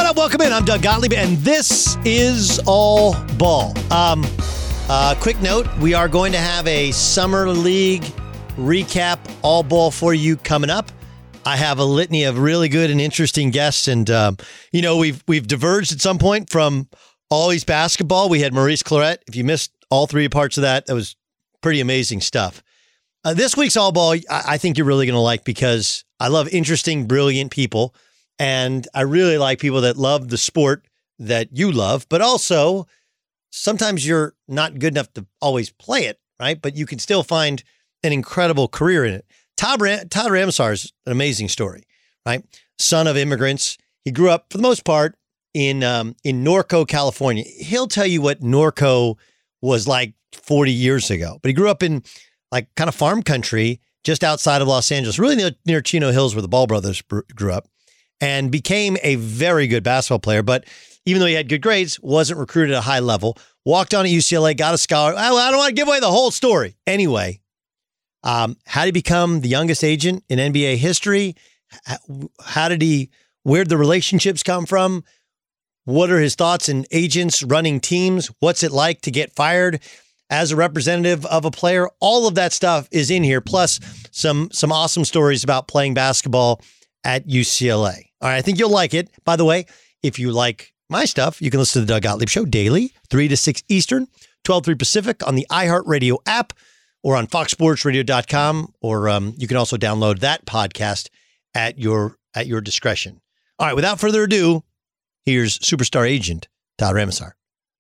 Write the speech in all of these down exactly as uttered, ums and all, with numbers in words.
up? Welcome in. I'm Doug Gottlieb, and this is All Ball. Um, uh, quick note, we are going to have a Summer League recap All Ball for you coming up. I have a litany of really good and interesting guests, and um, you know, we've we've diverged at some point from always basketball. We had Maurice Clarett. If you missed all three parts of that, that was pretty amazing stuff. Uh, this week's All Ball, I, I think you're really going to like, because I love interesting, brilliant people, and I really like people that love the sport that you love, but also sometimes you're not good enough to always play it, right? But you can still find an incredible career in it. Todd, Ram- Todd Ramsar is an amazing story, right? Son of immigrants. He grew up, for the most part, in um, in Norco, California. He'll tell you what Norco was like forty years ago, but he grew up in like kind of farm country just outside of Los Angeles, really near, near Chino Hills, where the Ball brothers br- grew up, and became a very good basketball player. But even though he had good grades, wasn't recruited at a high level, walked on at U C L A, got a scholarship. I, I don't want to give away the whole story. Anyway, um, how did he become the youngest agent in N B A history? How did he, where did the relationships come from? What are his thoughts in agents running teams? What's it like to get fired as a representative of a player? All of that stuff is in here, plus some some awesome stories about playing basketball at U C L A. All right, I think you'll like it. By the way, if you like my stuff, you can listen to the Doug Gottlieb Show daily, three to six Eastern, twelve to three Pacific on the iHeartRadio app or on fox sports radio dot com, or um, you can also download that podcast at your at your discretion. All right, without further ado, here's superstar agent Todd Ramsar.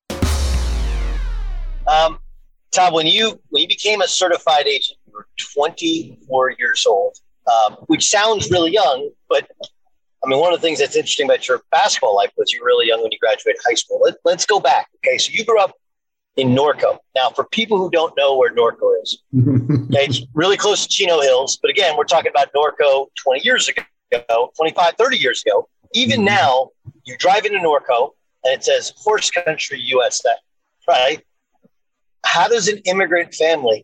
Um, Todd, when you when you became a certified agent, you were twenty-four years old, um, which sounds really young, but I mean, one of the things that's interesting about your basketball life was you were really young when you graduated high school. Let, let's go back. Okay, so you grew up in Norco. Now, for people who don't know where Norco is, okay, it's really close to Chino Hills. But again, we're talking about Norco twenty years ago, twenty-five, thirty years ago. Even now, you drive into Norco and it says Horse Country U S A, right? How does an immigrant family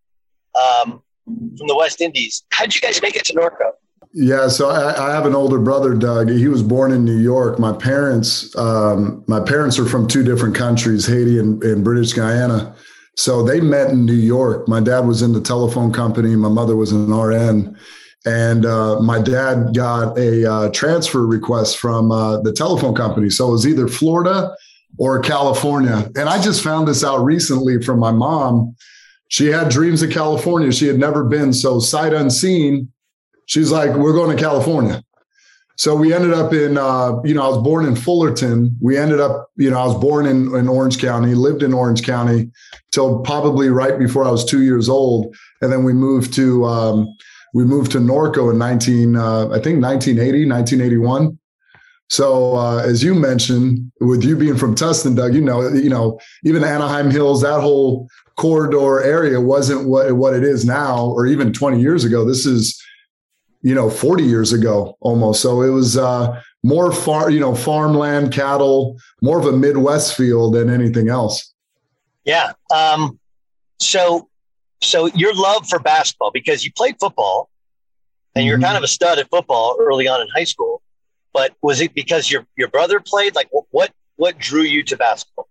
um, from the West Indies, how did you guys make it to Norco? Yeah, so I, I have an older brother, Doug. He was born in New York. My parents, um, my parents are from two different countries, Haiti and, and British Guyana. So they met in New York. My dad was in the telephone company. My mother was an R N. And uh, my dad got a uh, transfer request from uh, the telephone company. So it was either Florida or California. And I just found this out recently from my mom. She had dreams of California. She had never been. So sight unseen, she's like, we're going to California. So we ended up in, uh, you know, I was born in Fullerton. We ended up, you know, I was born in, in Orange County, lived in Orange County till probably right before I was two years old. And then we moved to, um, we moved to Norco in nineteen, uh, I think nineteen eighty, nineteen eighty-one. So uh, as you mentioned, with you being from Tustin, Doug, you know, you know, even Anaheim Hills, that whole corridor area wasn't what, what it is now, or even twenty years ago. This is, you know, forty years ago almost. So it was uh, more far, you know, farmland, cattle, more of a Midwest feel than anything else. Yeah. Um, so, so your love for basketball, because you played football and you're mm-hmm. kind of a stud at football early on in high school, but was it because your, your brother played? Like what, what drew you to basketball?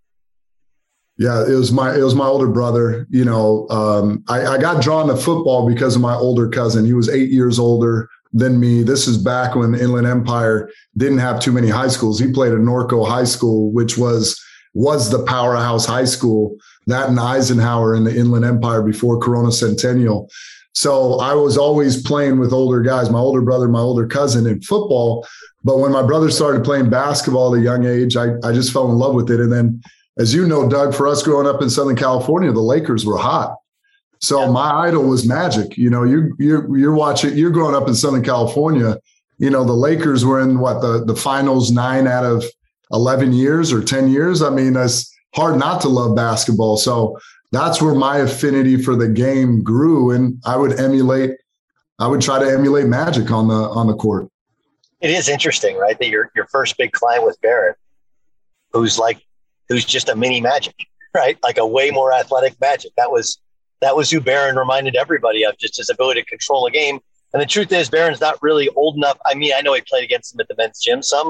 Yeah, it was my, it was my older brother. You know, um, I, I got drawn to football because of my older cousin. He was eight years older than me. This is back when the Inland Empire didn't have too many high schools. He played at Norco High School, which was, was the powerhouse high school, that and Eisenhower in the Inland Empire before Corona Centennial. So I was always playing with older guys, my older brother, my older cousin in football. But when my brother started playing basketball at a young age, I, I just fell in love with it. And then, as you know, Doug, for us growing up in Southern California, the Lakers were hot. So yeah. My idol was Magic. You know, you you're you're watching, you're growing up in Southern California. You know, the Lakers were in what the the finals nine out of eleven years or ten years. I mean, it's hard not to love basketball. So that's where my affinity for the game grew, and I would emulate. I would try to emulate Magic on the on the court. It is interesting, right? That your your first big client was Barrett, who's like. who's just a mini Magic, right? Like a way more athletic Magic. That was that was who Barron reminded everybody of, just his ability to control a game. And the truth is, Barron's not really old enough. I mean, I know he played against him at the men's gym some,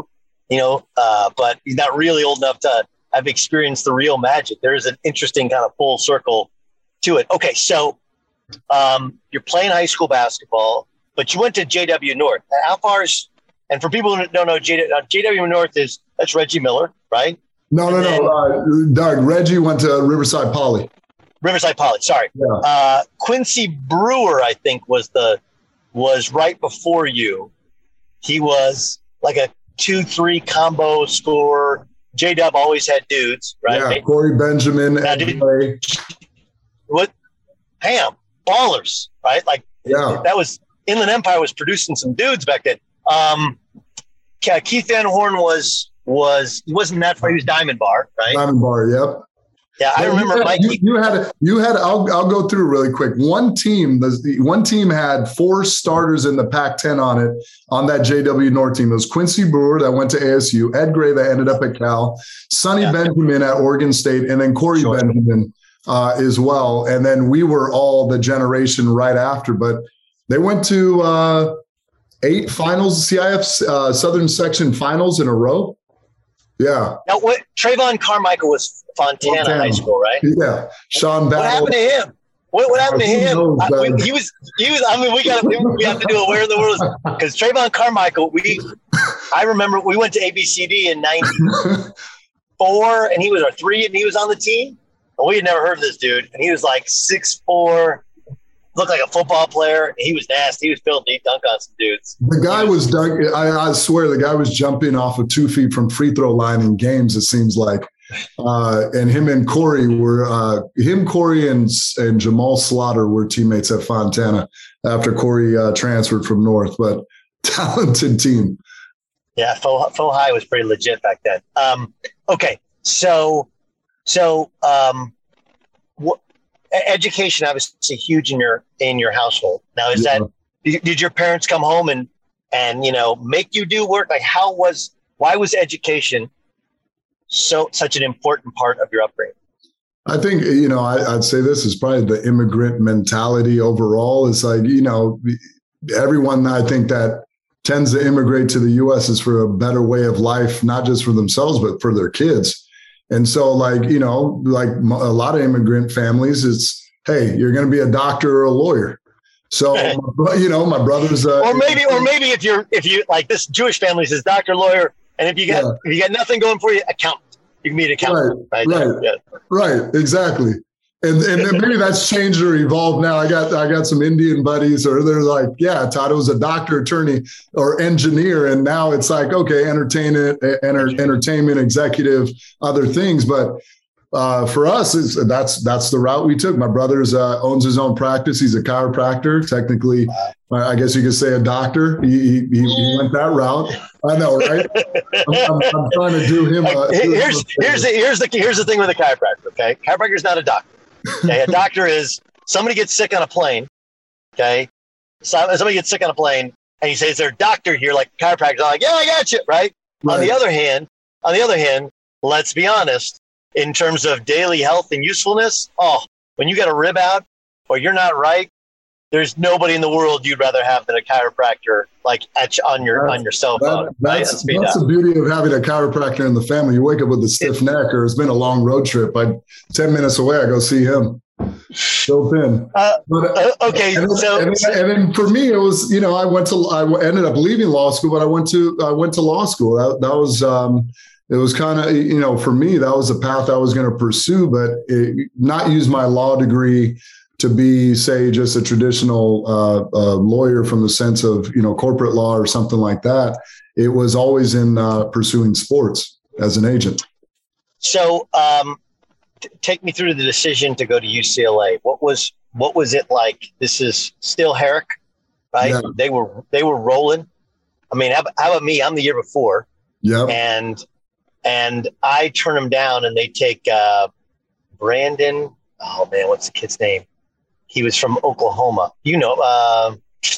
you know, uh, but he's not really old enough to have experienced the real magic. There is an interesting kind of full circle to it. Okay, so um, you're playing high school basketball, but you went to J W North. How far is, and for people who don't know, J, uh, J W North is, that's Reggie Miller, right? No, no, then, no. Uh, Doug, Reggie went to Riverside Poly. Riverside Poly, sorry. Yeah. Uh, Quincy Brewer, I think, was the was right before you. He was like a two three combo scorer. J-Dub always had dudes, right? Yeah, Corey Benjamin. Now, and dude, Clay. what? Bam, ballers, right? Like Yeah. that was Inland Empire was producing some dudes back then. Um, Keith Van Horn was was he wasn't that far. He was Diamond Bar, right? Diamond Bar, yep. Yeah, I Yeah, remember you had, Mikey. You, you had you had. I'll I'll go through really quick. One team, the one team had four starters in the Pac ten on it on that J W North team. It was Quincy Brewer that went to A S U, Ed Gray that ended up at Cal, Sonny Yeah. Benjamin at Oregon State, and then Corey Sure. Benjamin uh, as well. And then we were all the generation right after. But they went to uh, eight finals, C I F uh, Southern Section finals in a row. Yeah, Now, what Trayvon Carmichael was Fontana, Fontana. High School, right? yeah. Sean What Battle. happened to him? What, what happened to Who him? knows, I, we, man? he was he was. I mean, we got we have to do it. Where in the world? Because Trayvon Carmichael, we I remember we went to A B C D in ninety-four, and he was our three, and he was on the team. And we had never heard of this dude, and he was like six four, looked like a football player. And he was nasty. He was filthy. He dunked on some dudes. The guy was dunk. I, I swear, the guy was jumping off of two feet from free throw line in games. It seems like, uh, and him and Corey were uh, him, Corey, and and Jamal Slaughter were teammates at Fontana after Corey uh, transferred from North. But talented team. Yeah, Faux, Faux High was pretty legit back then. Um, okay, so so um, what, education obviously huge in your in your household. Now, is Yeah. that did, did your parents come home and and you know make you do work? Like, how was why was education so such an important part of your upbringing? I think, you know, I, I'd say this is probably the immigrant mentality overall. It's like, you know, everyone I think that tends to immigrate to the U S is for a better way of life, not just for themselves, but for their kids. And so, like, you know, like a lot of immigrant families, it's, hey, you're going to be a doctor or a lawyer. So, you know, my brother's uh, Or maybe, or maybe if you're if you like this Jewish family says doctor, lawyer, and if you got Yeah. if you got nothing going for you, accountant. You can be an accountant, right? Right, right. Yeah. Right, exactly. And and then maybe that's changed or evolved now. I got I got some Indian buddies, or they're like, yeah, Todd was a doctor, attorney, or engineer, and now it's like, okay, entertainment, enter, entertainment, executive, other things. But uh, for us, it's, that's that's the route we took. My brother's uh, owns his own practice. He's a chiropractor, technically. I guess you could say a doctor. He, he, he went that route. I know, right? I'm, I'm, I'm trying to do him. A, Hey, here's here's the here's the here's the thing with a chiropractor. Okay, chiropractor is not a doctor. Okay, a doctor is somebody gets sick on a plane. Okay, so somebody gets sick on a plane, and you say, "Is there a doctor here?" Like chiropractors, I'm like, "Yeah, I got you." Right? Right. On the other hand, on the other hand, let's be honest. In terms of daily health and usefulness, oh, when you got a rib out or you're not right, there's nobody in the world you'd rather have than a chiropractor, like at on your That's- on your cell phone. That, right? that's Let's be that's honest. the beauty of having a chiropractor in the family. You wake up with a stiff neck, or it's been a long road trip. I ten minutes away, I go see him. Built in. Uh, But, uh, okay, and, then, so and, then, and then for me, it was, you know, I went to I ended up leaving law school, but I went to I went to law school. That, that was um, it was kind of, you know, for me, that was the path I was going to pursue, but it, not use my law degree to be, say, just a traditional uh, uh, lawyer from the sense of, you know, corporate law or something like that. It was always in uh, pursuing sports as an agent. So, um, t- take me through the decision to go to U C L A. What was what was it like? This is still Herrick, right? Yeah. They were they were rolling. I mean, how, about- how about me? I'm the year before, Yep. and and I turn them down, and they take uh, Brandon. Oh man, what's the kid's name? He was from Oklahoma. You know, uh,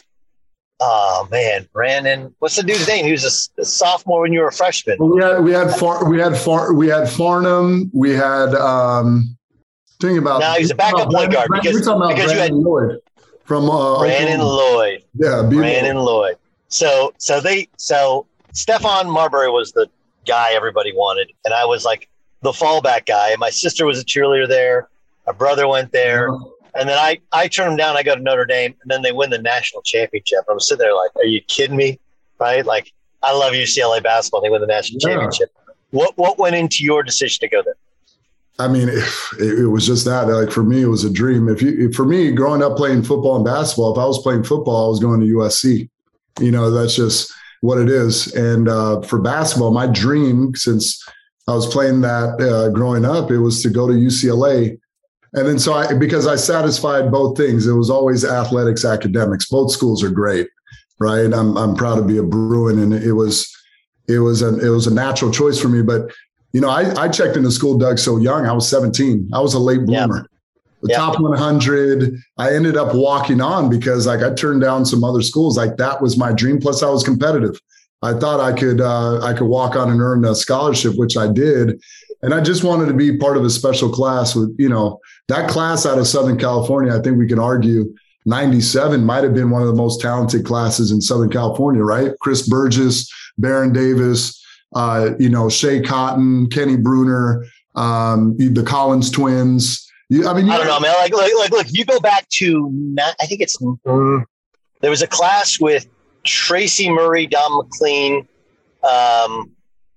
oh man, Brandon. What's the dude's name? He was a s- a, sophomore when you were a freshman. Well, we had we had Far, we had Far, we had Farnham. We had um, thinking about No, he's a backup point guard Brandon, because- we're talking about because you Brandon had- Lloyd from uh, Brandon Oklahoma. Lloyd. Yeah, B- Brandon Lloyd. So so they so Stephon Marbury was the guy everybody wanted. And I was like the fallback guy. And my sister was a cheerleader there. My brother went there. And then I, I turned them down. I go to Notre Dame, and then they win the national championship. I'm sitting there like, are you kidding me? Right? Like, I love U C L A basketball. They win the national yeah. championship. What what went into your decision to go there? I mean, it, it was just that. Like, for me, it was a dream. If you, if, for me, growing up playing football and basketball, if I was playing football, I was going to U S C. You know, that's just what it is. And uh, for basketball, my dream, since I was playing that uh, growing up, it was to go to U C L A. And then so I, because I satisfied both things, it was always athletics, academics. Both schools are great, right? I'm I'm proud to be a Bruin, and it was it was a it was a natural choice for me. But you know, I I checked into school, Doug, so young. I was seventeen. I was a late bloomer. Yep. The yep. top one hundred. I ended up walking on because like I turned down some other schools. Like that was my dream. Plus, I was competitive. I thought I could uh, I could walk on and earn a scholarship, which I did. And I just wanted to be part of a special class with, you know, that class out of Southern California. I think we can argue ninety-seven might have been one of the most talented classes in Southern California, right? Chris Burgess, Baron Davis, uh, you know, Shea Cotton, Kenny Bruner, um, the Collins twins. You, I mean, you I don't know, man. Like, like, like, look, you go back to, I think it's, mm, there was a class with Tracy Murray, Don McLean, um,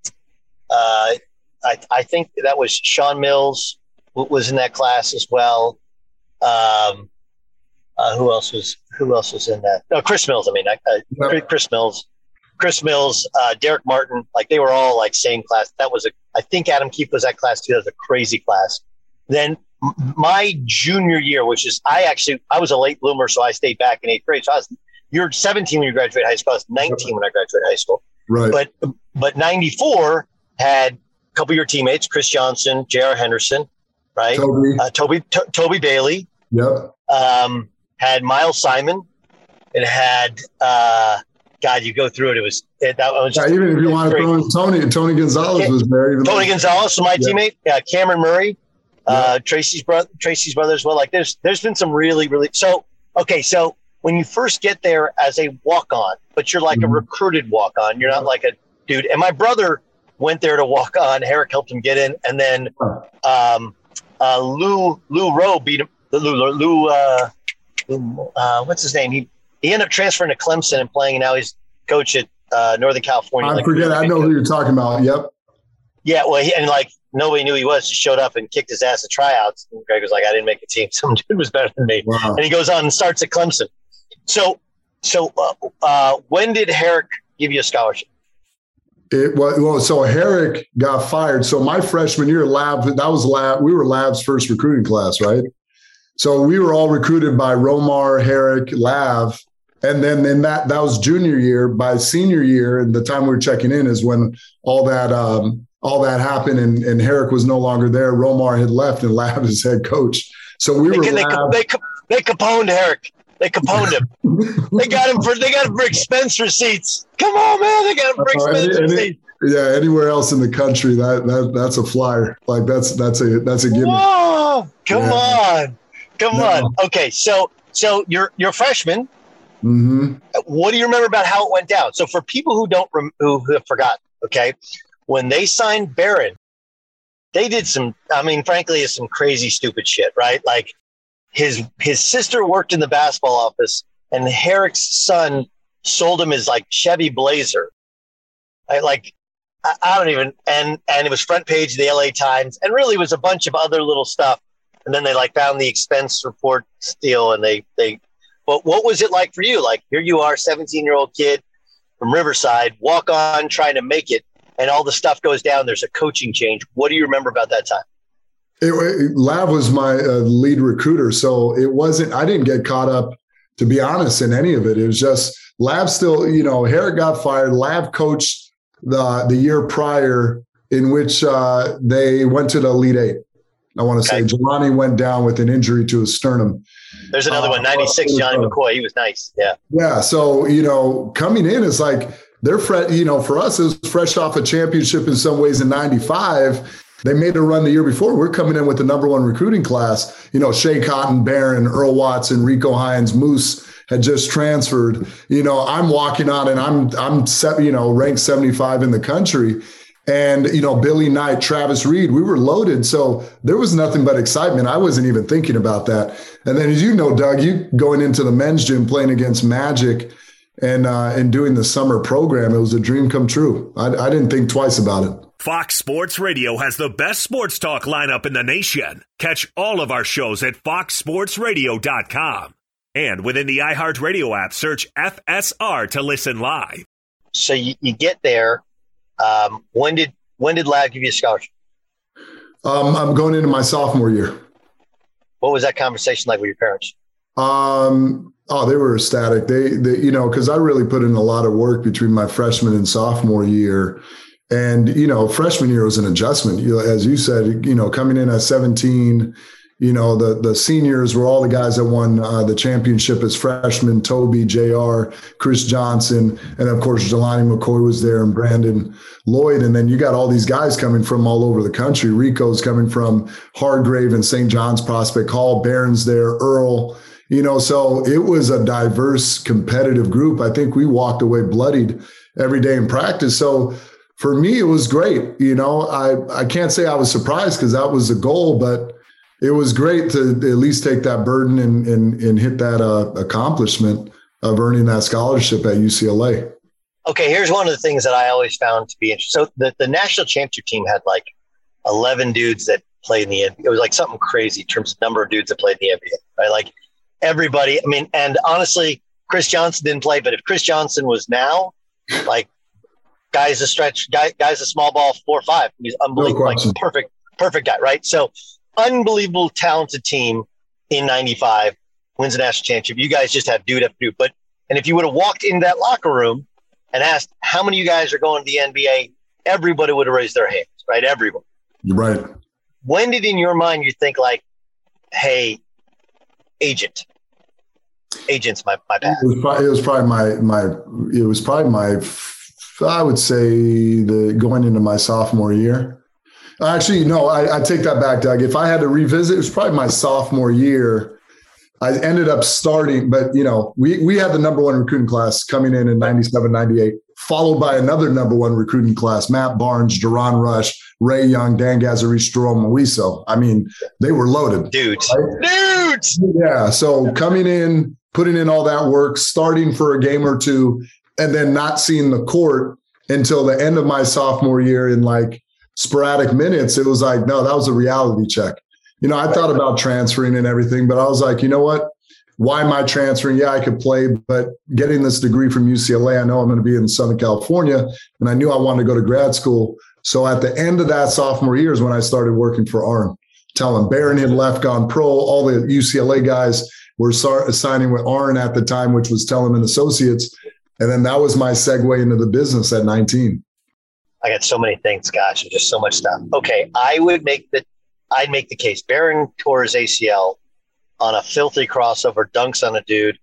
uh, I, I think that was Sean Mills was in that class as well. Um, uh, who else was Who else was in that? No, Chris Mills. I mean, uh, Chris Mills, Chris Mills, uh, Derek Martin. Like they were all like same class. That was a. I think Adam Keefe was that class too. That was a crazy class. Then my junior year, which is I actually I was a late bloomer, so I stayed back in eighth grade. So I was you're seventeen when you graduated high school. I was nineteen when I graduated high school. Right. But but ninety-four had a couple of your teammates, Chris Johnson, J R Henderson, right? Toby, uh, Toby, to- Toby Bailey. Yep. Um, had Miles Simon. It had, uh, God, you go through it. It was it, that was yeah, even if you want to throw in Tony, Tony Gonzalez was there. Even Tony though, Gonzalez was my yeah. teammate. Yeah, Cameron Murray, yeah. uh, Tracy's brother, Tracy's brother as well. Like there's there's been some really really so okay. So when you first get there as a walk on, but you're like mm-hmm. a recruited walk on, you're not like a dude. And my brother went there to walk on. Herrick helped him get in, and then um, uh, Lou Lou Rowe beat him. Lou Lou, uh, Lou uh, what's his name? He he ended up transferring to Clemson and playing, and now he's coach at uh, Northern California. I like, forget. I know coach. who you're talking about. Yep. Yeah, well, he, and like nobody knew he was. Just showed up and kicked his ass at tryouts. And Greg was like, "I didn't make a team. Some dude was better than me." Wow. And he goes on and starts at Clemson. So, so uh, uh, when did Herrick give you a scholarship? It was well, so Herrick got fired. So my freshman year, Lab, that was Lab. We were Lab's first recruiting class, right? So we were all recruited by Romar, Herrick, Lav, and then in that that was junior year. By senior year, and the time we were checking in is when all that um, all that happened, and, and Herrick was no longer there. Romar had left, and Lav is head coach. So we they, were. They, Lav, they, they, they caponed Herrick. They caponed him. they got him for they got him for expense receipts. Come on, man! They got him for expense uh, any, receipts. Any, yeah, anywhere else in the country, that that that's a flyer. Like that's that's a that's a gimme. Whoa! Come yeah. on, come no. on. Okay, so so you're you're a freshman. Mm-hmm. What do you remember about how it went down? So for people who don't rem- who have forgotten, okay, when they signed Barron, they did some. I mean, frankly, it's some crazy, stupid shit, right? Like. His his sister worked in the basketball office, and Herrick's son sold him his like Chevy Blazer. I, like I, I don't even and and it was front page of the L A Times, and really was a bunch of other little stuff. And then they like found the expense report deal, and they they. But what was it like for you? Like here you are, seventeen year old kid from Riverside, walk on, trying to make it, and all the stuff goes down. There's a coaching change. What do you remember about that time? It, it, Lav was my uh, lead recruiter, so it wasn't. I didn't get caught up, to be honest, in any of it. It was just Lav still. You know, Herrick got fired. Lav coached the the year prior, in which uh, they went to the Elite Eight. I want to okay. say Jelani went down with an injury to his sternum. There's another uh, one, ninety-six, Johnny McCoy. He was nice. Yeah. Yeah. So you know, coming in is like they're fresh. You know, for us, it was fresh off a championship in some ways in ninety-five. They made a run the year before. We're coming in with the number one recruiting class. You know, Shea Cotton, Barron, Earl Watson, Rico Hines, Moose had just transferred. You know, I'm walking on and I'm I'm set, you know ranked seventy-five in the country, And, you know, Billy Knight, Travis Reed, we were loaded. So there was nothing but excitement. I wasn't even thinking about that. And then, as you know, Doug, you going into the men's gym, playing against Magic and uh, and doing the summer program, it was a dream come true. I, I didn't think twice about it. Fox Sports Radio has the best sports talk lineup in the nation. Catch all of our shows at fox sports radio dot com. And within the iHeartRadio app, search F S R to listen live. So you, you get there. Um, when did when did Lav give you a scholarship? Um, I'm going into my sophomore year. What was that conversation like with your parents? Um, oh, they were ecstatic. They, they you know, because I really put in a lot of work between my freshman and sophomore year. And, you know, freshman year was an adjustment. You know, as you said, you know, coming in at seventeen, you know, the the seniors were all the guys that won uh, the championship as freshmen: Toby, J R, Chris Johnson, and of course Jelani McCoy was there, and Brandon Lloyd. And then you got all these guys coming from all over the country. Rico's coming from Hargrave and Saint John's Prospect Hall. Barron's there, Earl. You know, so it was a diverse, competitive group. I think we walked away bloodied every day in practice. So for me, it was great. You know, I I can't say I was surprised because that was the goal, but it was great to at least take that burden and and, and hit that uh, accomplishment of earning that scholarship at U C L A. Okay, here's one of the things that I always found to be interesting. So the, the national championship team had like eleven dudes that played in the N B A. It was like something crazy in terms of number of dudes that played in the N B A, right? Like everybody, I mean, and honestly, Chris Johnson didn't play, but if Chris Johnson was now, like guy's a stretch, guy, guy's a small ball four or five. He's unbelievable, No like perfect, perfect guy, right? So unbelievable talented team in ninety-five wins a national championship. You guys just have dude after dude. But and if you would have walked into that locker room and asked how many of you guys are going to the N B A, everybody would have raised their hands, right? Everyone. You're right. When did in your mind you think like, hey, agent, agent's my, my path? It was probably, it was probably my my it was probably my I would say the going into my sophomore year. Actually, no, I, I take that back, Doug. If I had to revisit, it was probably my sophomore year. I ended up starting, but, you know, we we had the number one recruiting class coming in in ninety-seven, ninety-eight, followed by another number one recruiting class, Matt Barnes, Duron Rush, Ray Young, Dan Gazzariche, Jerome Moiso. I mean, they were loaded. Dudes. Right? Dudes! Yeah, so coming in, putting in all that work, starting for a game or two, and then not seeing the court until the end of my sophomore year in like sporadic minutes, it was like, no, that was a reality check. You know, I thought about transferring and everything, but I was like, you know what? Why am I transferring? Yeah, I could play, but getting this degree from U C L A, I know I'm going to be in Southern California, and I knew I wanted to go to grad school. So at the end of that sophomore year is when I started working for Arn. Telling Barron had left, gone pro. All the U C L A guys were signing with Arn at the time, which was Tellem and Associates. And then that was my segue into the business at nineteen. I got so many things, gosh, and just so much stuff. Okay, I would make the, I'd make the case. Barron tore his A C L on a filthy crossover, dunks on a dude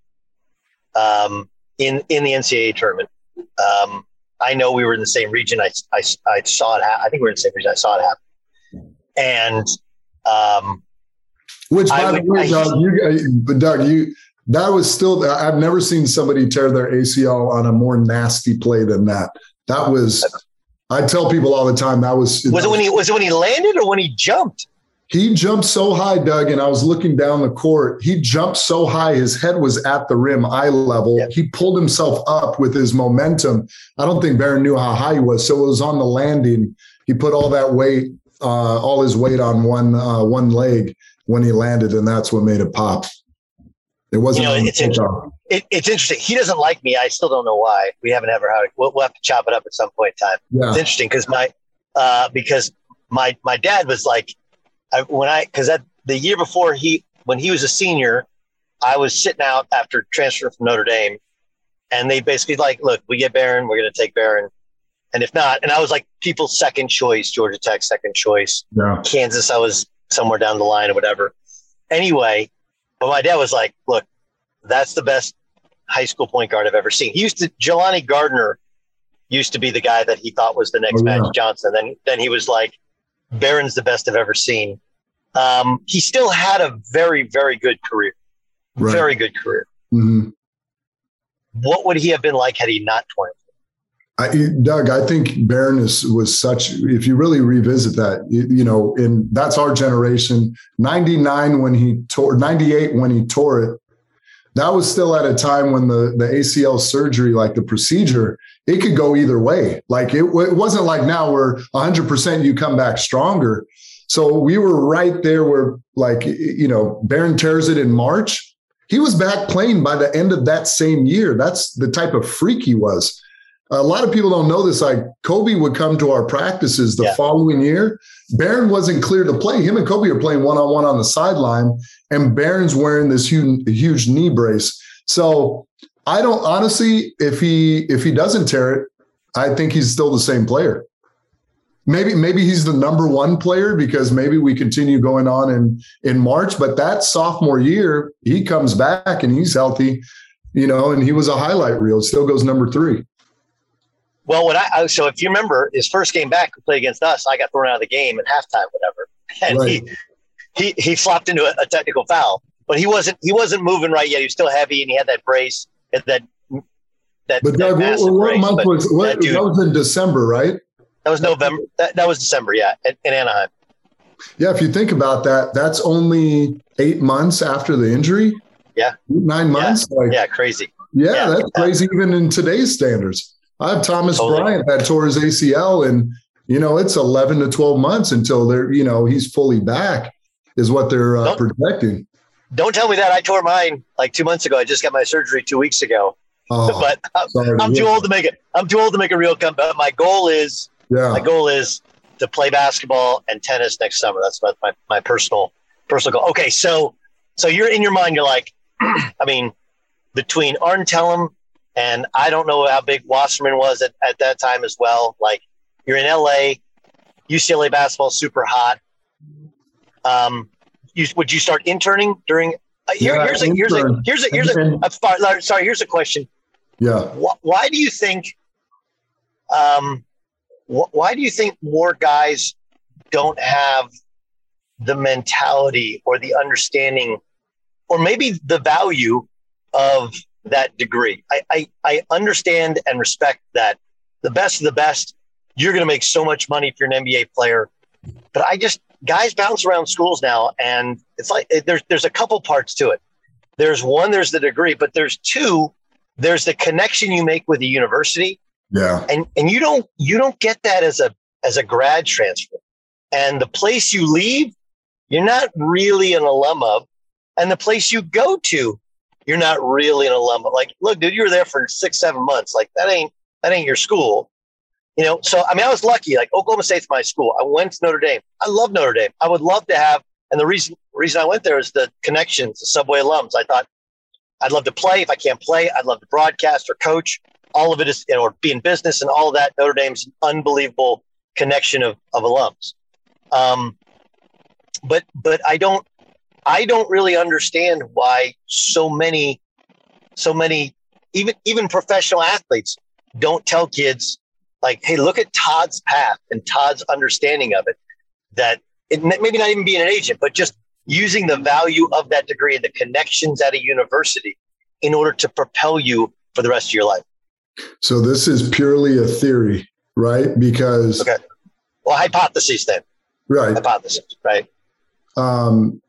um, in in the N C double A tournament. Um, I know we were in the same region. I I, I saw it. Ha- I think we were in the same region. I saw it happen. And um, which, by would, the way, I, Doug, you, but Doug, you that was still. I've never seen somebody tear their A C L on a more nasty play than that. That was. I tell people all the time that was. Was that it when he was it when he landed or when he jumped? He jumped so high, Doug, and I was looking down the court. He jumped so high, his head was at the rim, eye level. Yep. He pulled himself up with his momentum. I don't think Barron knew how high he was, so it was on the landing. He put all that weight, uh, all his weight on one uh, one leg when he landed, and that's what made it pop. It wasn't. You know, it's, inter- it, it's interesting. He doesn't like me. I still don't know why. We haven't ever had it. We'll, we'll have to chop it up at some point in time. Yeah. It's interesting because my uh, because my my dad was like. I, when I, cause that the year before he, when he was a senior, I was sitting out after transferring from Notre Dame, and they basically like, look, we get Barron, we're going to take Barron. And if not, and I was like people's second choice, Georgia Tech, second choice, yeah. Kansas, I was somewhere down the line or whatever. Anyway, but my dad was like, look, that's the best high school point guard I've ever seen. He used to, Jelani Gardner used to be the guy that he thought was the next oh, yeah. Magic Johnson. Then, then he was like, Barron's the best I've ever seen. Um, he still had a very, very good career. Right. Very good career. Mm-hmm. What would he have been like had he not twenty? I, Doug, I think Barron is, was such, if you really revisit that, you, you know, and that's our generation, ninety-nine when he tore, ninety-eight when he tore it, that was still at a time when the, the A C L surgery, like the procedure, it could go either way. Like it, it wasn't like now where one hundred percent you come back stronger. So we were right there where, like, you know, Barron tears it in March. He was back playing by the end of that same year. That's the type of freak he was. A lot of people don't know this. Like Kobe would come to our practices the yeah. following year. Barron wasn't clear to play. Him and Kobe are playing one-on-one on the sideline, and Barron's wearing this huge, huge knee brace. So I don't honestly, if he if he doesn't tear it, I think he's still the same player. Maybe maybe he's the number one player because maybe we continue going on in in March. But that sophomore year, he comes back and he's healthy, you know, and he was a highlight reel. Still goes number three. Well, when I so if you remember his first game back to play against us, I got thrown out of the game at halftime, whatever, and right. he he he flopped into a, a technical foul. But he wasn't he wasn't moving right yet. He was still heavy, and he had that brace, that that. But Doug, that what, what brace. month was what, that, dude, that? Was in December, right? That was November. That, that was December, yeah, in, in Anaheim. Yeah, if you think about that, that's only eight months after the injury. Yeah, nine months. Yeah, like, yeah crazy. Yeah, yeah, that's crazy even in today's standards. I have Thomas totally. Bryant that tore his A C L, and you know it's eleven to twelve months until they're you know he's fully back, is what they're uh, projecting. Don't tell me that. I tore mine like two months ago. I just got my surgery two weeks ago. Oh, but I'm, I'm too old to make it. I'm too old to make a real comeback. My goal is, yeah. my goal is to play basketball and tennis next summer. That's my my, my personal personal goal. Okay, so so you're in your mind. You're like, I mean, between Arn Tellem and I don't know how big Wasserman was at, at that time as well. Like you're in L A, U C L A basketball super hot. Um, you, would you start interning during? Uh, here, yeah, here's, a, here's a here's a here's a here's a uh, sorry. Here's a question. Yeah. Why, why do you think? Um, wh- why do you think more guys don't have the mentality or the understanding, or maybe the value of that degree? I, I, I understand and respect that the best of the best, you're going to make so much money if you're an N B A player. But I just, guys bounce around schools now, and it's like there's there's a couple parts to it. There's one, there's the degree, but there's two, there's the connection you make with the university. Yeah. And and you don't you don't get that as a as a grad transfer. And the place you leave, you're not really an alum of. And the place you go to, you're not really an alum of. Like, look, dude, you were there for six, seven months. Like that ain't that ain't your school. You know, so I mean, I was lucky. Like Oklahoma State's my school. I went to Notre Dame. I love Notre Dame. I would love to have, and the reason reason I went there is the connections, the Subway alums. I thought I'd love to play. If I can't play, I'd love to broadcast or coach. All of it is, you know, or be in business and all of that. Notre Dame's an unbelievable connection of of alums. Um, but but I don't I don't really understand why so many so many even even professional athletes don't tell kids, like, hey, look at Todd's path and Todd's understanding of it, that it maybe not even being an agent, but just using the value of that degree and the connections at a university in order to propel you for the rest of your life. So this is purely a theory, right? Because okay, well, hypothesis then, right? Hypothesis, right? Um,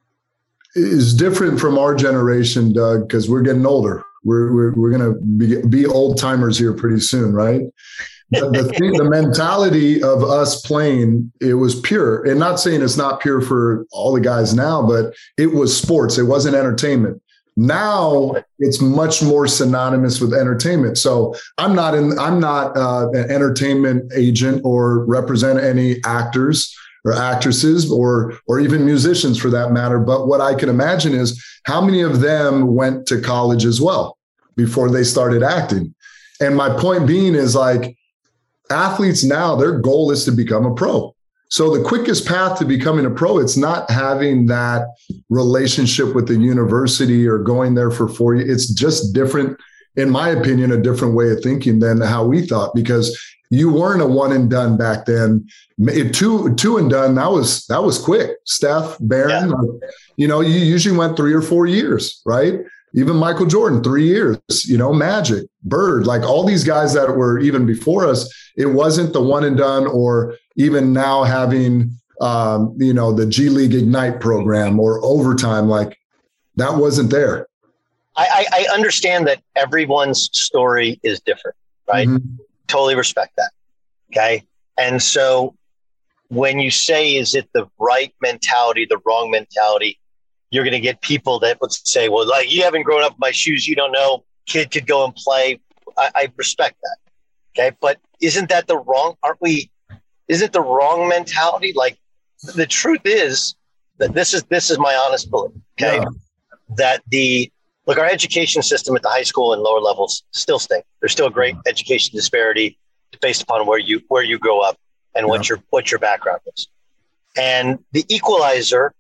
is different from our generation, Doug, because we're getting older. We're we're we're gonna be be old timers here pretty soon, right? But the thing, the mentality of us playing, it was pure. And not saying it's not pure for all the guys now, but it was sports. It wasn't entertainment. Now it's much more synonymous with entertainment. So I'm not in, I'm not uh, an entertainment agent or represent any actors or actresses or or even musicians for that matter. But what I can imagine is how many of them went to college as well before they started acting. And my point being is, like, athletes now, their goal is to become a pro. So the quickest path to becoming a pro, it's not having that relationship with the university or going there for four years. It's just different, in my opinion, a different way of thinking than how we thought, because you weren't a one and done back then. It, two, two and done, that was that was quick. Steph, Barron, yeah. like, you know, you usually went three or four years, right? even Michael Jordan, three years, you know, Magic, Bird, like all these guys that were even before us, it wasn't the one and done, or even now having, um, you know, the G League Ignite program or overtime, like that wasn't there. I, I understand that everyone's story is different, right? Mm-hmm. Totally respect that. Okay. And so when you say, is it the right mentality, the wrong mentality, you're going to get people that would say, well, like, you haven't grown up in my shoes. You don't know. Kid could go and play. I, I respect that. Okay. But isn't that the wrong, aren't we, isn't the wrong mentality? Like, the truth is that this is, this is my honest belief. Okay. Yeah. That the, look, our education system at the high school and lower levels still stink. There's still a great education disparity based upon where you, where you grow up and yeah. what your, what your background is. And the equalizer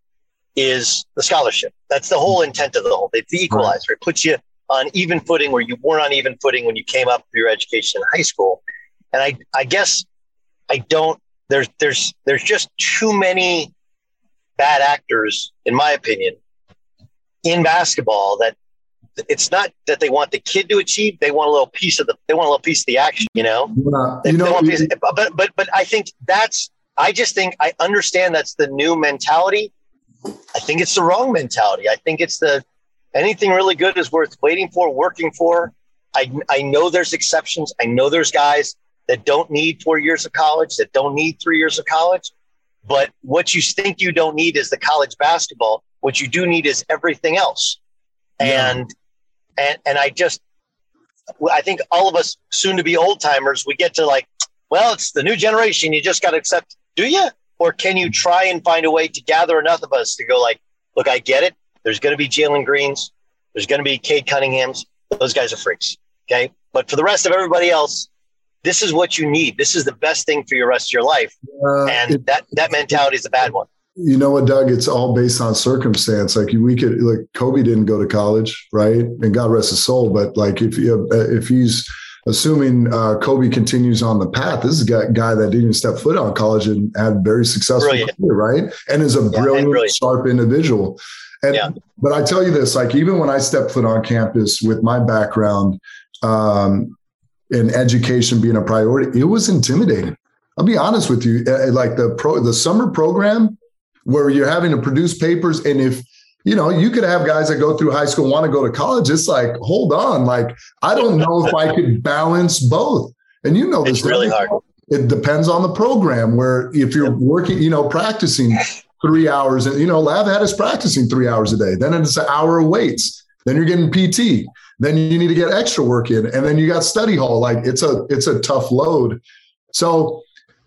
is the scholarship. That's the whole intent of the whole. It's the equalizer. It puts you on even footing where you weren't on even footing when you came up through your education in high school. And I, I guess I don't, there's, there's, there's just too many bad actors, in my opinion, in basketball, that it's not that they want the kid to achieve. They want a little piece of the, they want a little piece of the action, you know, yeah, you know, piece of, but, but, but I think that's, I just think I understand that's the new mentality. I think it's the wrong mentality. I think it's the, anything really good is worth waiting for, working for. I, I know there's exceptions. I know there's guys that don't need four years of college, that don't need three years of college. But what you think you don't need is the college basketball. What you do need is everything else. Yeah. And, and, and I just, I think all of us soon to be old timers, we get to like, well, it's the new generation. You just got to accept, do you? Or can you try and find a way to gather enough of us to go like, look, I get it. There's going to be Jalen Greens. There's going to be Cade Cunninghams. Those guys are freaks. Okay. But for the rest of everybody else, this is what you need. This is the best thing for your rest of your life. Uh, and it, that, that mentality is a bad one. You know what, Doug? It's all based on circumstance. Like we could, like Kobe didn't go to college, right? And God rest his soul. But like if you, if he's, assuming uh, Kobe continues on the path, this is a guy that didn't even step foot on college and had very successful career, right? And is a yeah, brilliant, brilliant, sharp individual. And yeah. But I tell you this, like even when I stepped foot on campus with my background um, in education being a priority, it was intimidating. I'll be honest with you. Like the pro, the summer program where you're having to produce papers, and if you know, you could have guys that go through high school and want to go to college. It's like, hold on. Like, I don't know if I could balance both. And you know, this it's really hard. It depends on the program where if you're working, you know, practicing three hours and, you know, Lav had us practicing three hours a day. Then it's an hour of weights. Then you're getting P T. Then you need to get extra work in. And then you got study hall. Like it's a, it's a tough load. So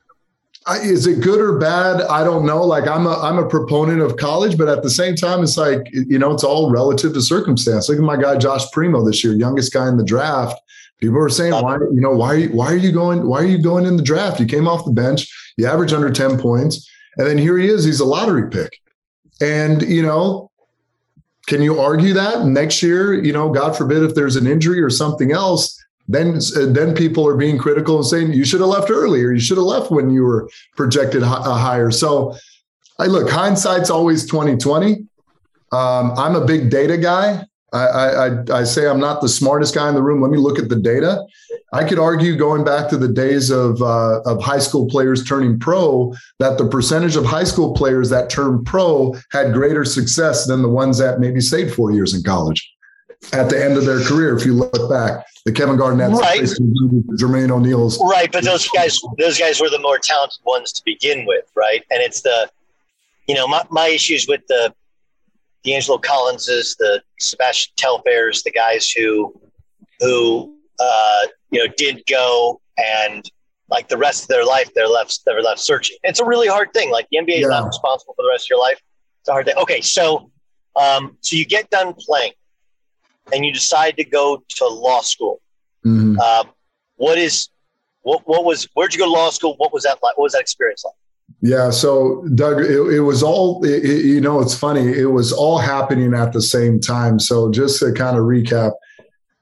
I, is it good or bad? I don't know. Like I'm a, I'm a proponent of college, but at the same time, it's like, you know, it's all relative to circumstance. Look at my guy, Josh Primo this year, youngest guy in the draft. People are saying, why, you know, why, are you, why are you going, why are you going in the draft? You came off the bench, you average under ten points. And then here he is, he's a lottery pick. And, you know, can you argue that next year, you know, God forbid if there's an injury or something else, Then, then people are being critical and saying you should have left earlier. You should have left when you were projected higher. So, I look, hindsight's always twenty twenty. Um, I'm a big data guy. I, I, I say I'm not the smartest guy in the room. Let me look at the data. I could argue going back to the days of uh, of high school players turning pro that the percentage of high school players that turned pro had greater success than the ones that maybe stayed four years in college at the end of their career. If you look back, the Kevin Garnett's, right. Jermaine O'Neal's, right? But those guys, those guys were the more talented ones to begin with, right? And it's the, you know, my, my issues with the D'Angelo Collinses, the Sebastian Telfairs, the guys who, who, uh, you know, did go and like the rest of their life, they're left, they're left searching. It's a really hard thing. Like the N B A is yeah. not responsible for the rest of your life. It's a hard thing. Okay, so, um, so you get done playing, and you decide to go to law school. Mm-hmm. Uh, what is, what, what was, where'd you go to law school? What was that like? What was that experience like? Yeah. So Doug, it, it was all, it, you know, it's funny. It was all happening at the same time. So just to kind of recap,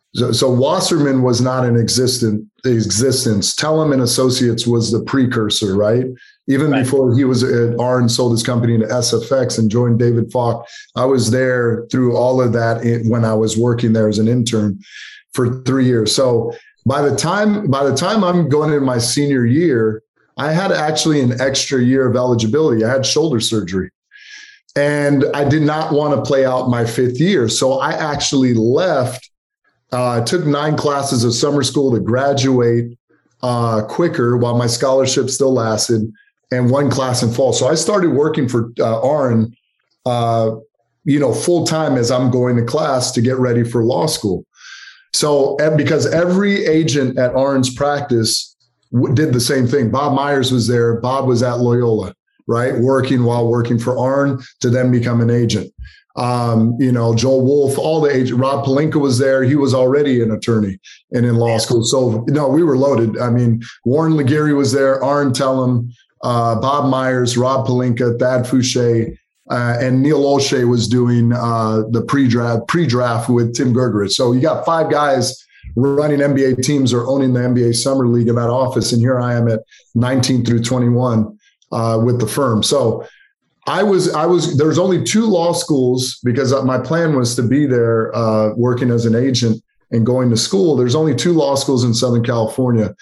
So, so Wasserman was not in existent existence. Tellem and Associates was the precursor, right? Even right. before he was at Arn, sold his company to S F X and joined David Falk. I was there through all of that when I was working there as an intern for three years. So by the time by the time I'm going into my senior year, I had actually an extra year of eligibility. I had shoulder surgery. And I did not want to play out my fifth year. So I actually left. I uh, took nine classes of summer school to graduate uh, quicker while my scholarship still lasted, and one class in fall. So I started working for uh, Arn, uh, you know, full time as I'm going to class to get ready for law school. So because every agent at Arn's practice w- did the same thing. Bob Myers was there. Bob was at Loyola, right, working while working for Arn to then become an agent. Um, you know, Joel Wolf, all the agents, Rob Pelinka was there. He was already an attorney and in law school. So, no, we were loaded. I mean, Warren Laguerre was there, Arn Tellem, uh, Bob Myers, Rob Pelinka, Thad Fouché, uh, and Neil Olshey was doing uh, the pre-draft, pre-draft with Tim Gergerich. So you got five guys running N B A teams or owning the N B A Summer League in that office. And here I am at nineteen through twenty-one uh, with the firm. So I was, I was, there's only two law schools because my plan was to be there uh, working as an agent and going to school. There's only two law schools in Southern California.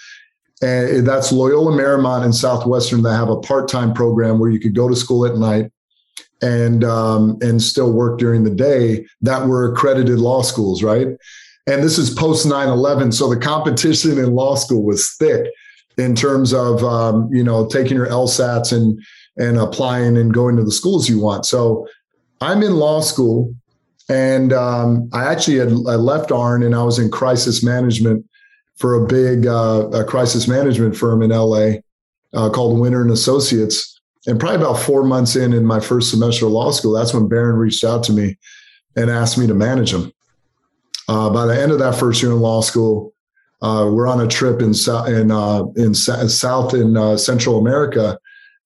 And that's Loyola Marymount and Southwestern that have a part-time program where you could go to school at night and, um, and still work during the day that were accredited law schools. Right. And this is post nine eleven. So the competition in law school was thick in terms of, um, you know, taking your LSATs and, and applying and going to the schools you want. So I'm in law school, and um, I actually had I left Arn, and I was in crisis management for a big uh, a crisis management firm in L A uh, called Winter and Associates. And probably about four months in, in my first semester of law school, that's when Barron reached out to me and asked me to manage him. Uh, by the end of that first year in law school, uh, we're on a trip in, in, uh, in South and uh, Central America,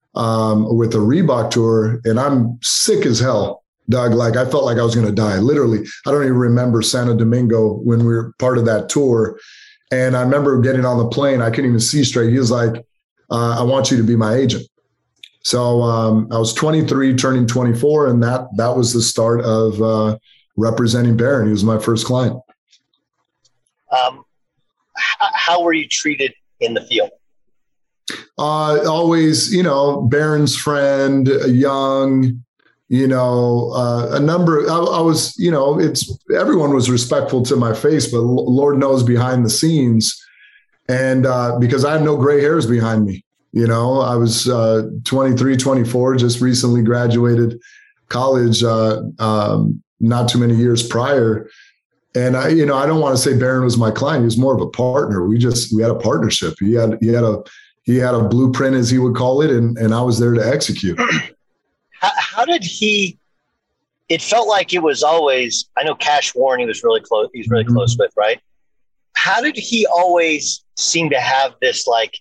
Um, with the Reebok tour, and I'm sick as hell, Doug. Like I felt like I was going to die. Literally, I don't even remember Santo Domingo when we were part of that tour. And I remember getting on the plane. I couldn't even see straight. He was like, uh, "I want you to be my agent." So um, I was twenty-three, turning twenty-four, and that that was the start of uh, representing Barron. He was my first client. Um, h- how were you treated in the field? Uh, always, you know, Barron's friend, young, you know, uh, a number. I, I was, you know, it's everyone was respectful to my face, but Lord knows behind the scenes, and uh, because I have no gray hairs behind me, you know, I was uh, twenty-three, twenty-four, just recently graduated college, uh, um, not too many years prior. And I, you know, I don't want to say Barron was my client. He was more of a partner. We just, we had a partnership. He had, he had a, He had a blueprint, as he would call it, and, and I was there to execute. How, how did he – it felt like it was always – I know Cash Warren he was really close He's really mm-hmm. close with, right? How did he always seem to have this, like,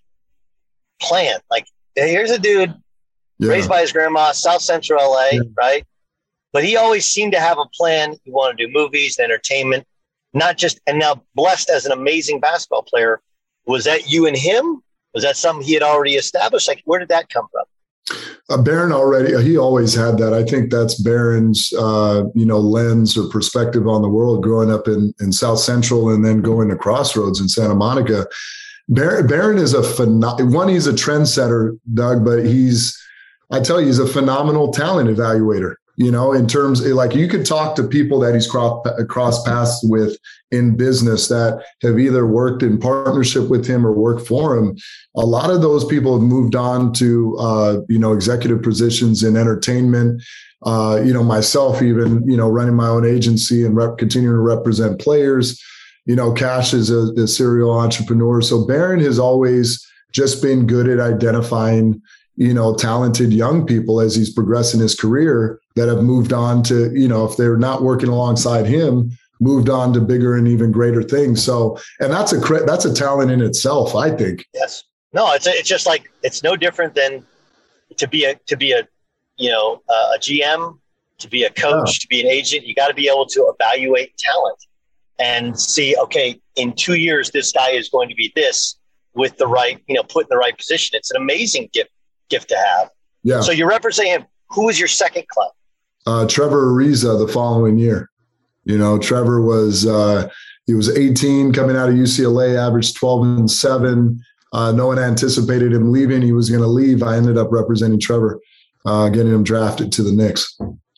plan? Like, here's a dude yeah. raised by his grandma, South Central L A, yeah. right? But he always seemed to have a plan. He wanted to do movies, entertainment, not just – and now blessed as an amazing basketball player. Was that you and him? Was that something he had already established? Like, where did that come from? Uh, Barron already, he always had that. I think that's Barron's, uh, you know, lens or perspective on the world growing up in, in South Central and then going to Crossroads in Santa Monica. Barron, Barron is a, phenom- one, he's a trendsetter, Doug, but he's, I tell you, he's a phenomenal talent evaluator. You know, in terms of, like, you could talk to people that he's cross, cross paths with in business that have either worked in partnership with him or worked for him. A lot of those people have moved on to, uh, you know, executive positions in entertainment. Uh, you know, myself, even, you know, running my own agency and rep- continuing to represent players. You know, Cash is a, a serial entrepreneur. So Barron has always just been good at identifying, you know, talented young people as he's progressing his career that have moved on to, you know, if they're not working alongside him, moved on to bigger and even greater things. So, and that's a, that's a talent in itself, I think. Yes. No, it's, a, it's just like, it's no different than to be a, to be a, you know, a G M, to be a coach, yeah. to be an agent. You got to be able to evaluate talent. and see, okay, in two years, this guy is going to be this with the right, you know, put in the right position. It's an amazing gift gift to have. Yeah. So you're representing him. Who was your second client? Uh, Trevor Ariza the following year. You know, Trevor was, uh, he was eighteen coming out of U C L A, averaged twelve and seven. Uh, no one anticipated him leaving. He was going to leave. I ended up representing Trevor, uh, getting him drafted to the Knicks.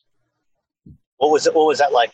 What was it? What was that like?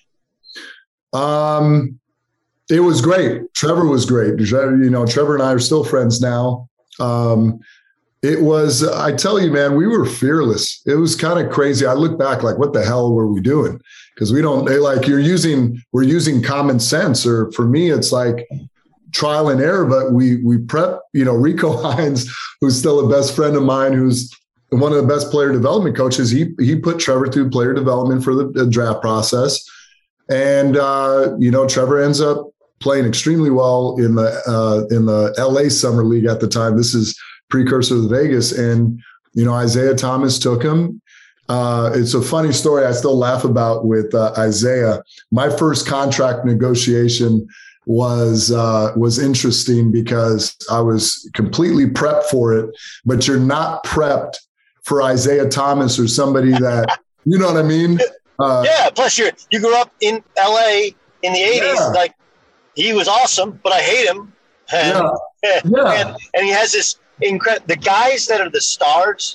Um, it was great. Trevor was great. You know, Trevor and I are still friends now. Um, it was, I tell you, man, we were fearless. It was kind of crazy. I look back like, what the hell were we doing? Because we don't, they like you're using, we're using common sense, or for me, it's like trial and error, but we, we prep, you know, Rico Hines, who's still a best friend of mine, who's one of the best player development coaches. He, he put Trevor through player development for the, the draft process. And, uh, you know, Trevor ends up playing extremely well in the, uh, in the L A Summer League at the time. This is precursor to Vegas. And, you know, Isaiah Thomas took him. Uh, it's a funny story I still laugh about with uh, Isaiah. My first contract negotiation was uh, was interesting because I was completely prepped for it, but you're not prepped for Isaiah Thomas or somebody that, you know what I mean? Uh, yeah. Plus, you you grew up in L A in the eighties. Yeah. Like, he was awesome, but I hate him. And, yeah. Yeah. and, and he has this incredible. The guys that are the stars.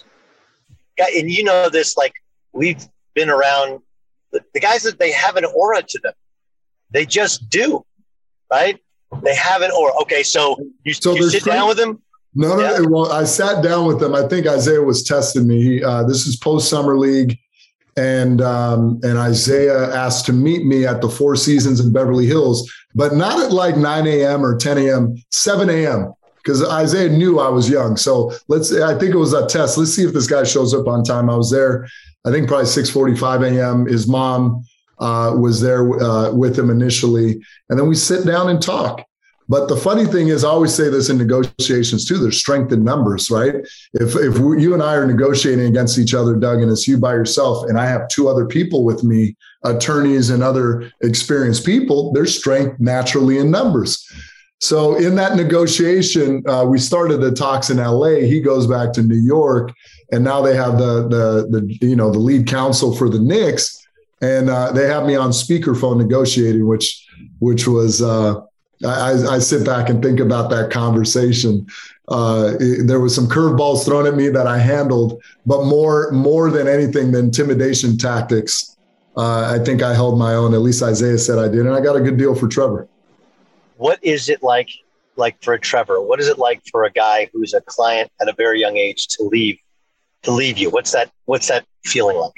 And you know this, like, we've been around the, the guys that they have an aura to them. They just do, right? They have an aura. Okay, so you, so you sit down with them? No, no. Yeah. Well, I sat down with them. I think Isaiah was testing me. He, uh, this is post-summer league. And um, and Isaiah asked to meet me at the Four Seasons in Beverly Hills, but not at like nine a.m. or ten a.m., seven a.m., because Isaiah knew I was young. So let's, I think it was a test. Let's see if this guy shows up on time. I was there, I think probably six forty-five a.m. His mom uh, was there uh, with him initially. And then we sit down and talk. But the funny thing is, I always say this in negotiations too, there's strength in numbers, right? If if we, you and I are negotiating against each other, Doug, and it's you by yourself, and I have two other people with me, attorneys and other experienced people, there's strength naturally in numbers. So in that negotiation, uh, we started the talks in L A. He goes back to New York, and now they have the the the you know the lead counsel for the Knicks, and uh, they have me on speakerphone negotiating, which which was uh, I, I sit back and think about that conversation. Uh, it, there was some curveballs thrown at me that I handled, but more more than anything, the intimidation tactics. Uh, I think I held my own. At least Isaiah said I did, and I got a good deal for Trevor. What is it like, like for a Trevor? What is it like for a guy who's a client at a very young age to leave, to leave you? What's that? What's that feeling like?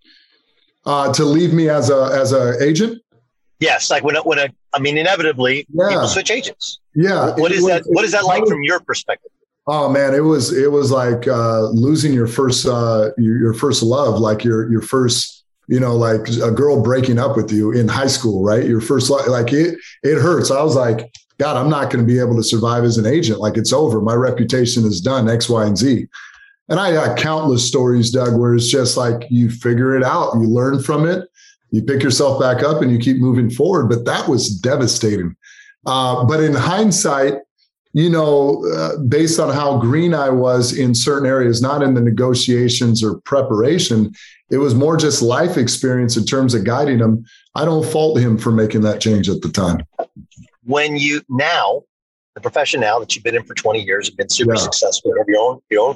Uh, to leave me as a as a agent? Yes, like when a, when a, I mean, inevitably yeah. people switch agents. Yeah. What is was, that? What is that like from your perspective? Oh man, it was it was like uh, losing your first uh, your, your first love, like your your first. You know, like a girl breaking up with you in high school, right? Your first, like it, it hurts. I was like, God, I'm not going to be able to survive as an agent. Like it's over. My reputation is done, X, Y, and Z. And I got countless stories, Doug, where it's just like you figure it out, you learn from it, you pick yourself back up and you keep moving forward. But that was devastating. Uh, but in hindsight, you know, uh, based on how green I was in certain areas, not in the negotiations or preparation, it was more just life experience in terms of guiding him. I don't fault him for making that change at the time. When you now, the profession now that you've been in for twenty years, have been super yeah. successful, you have your own, your own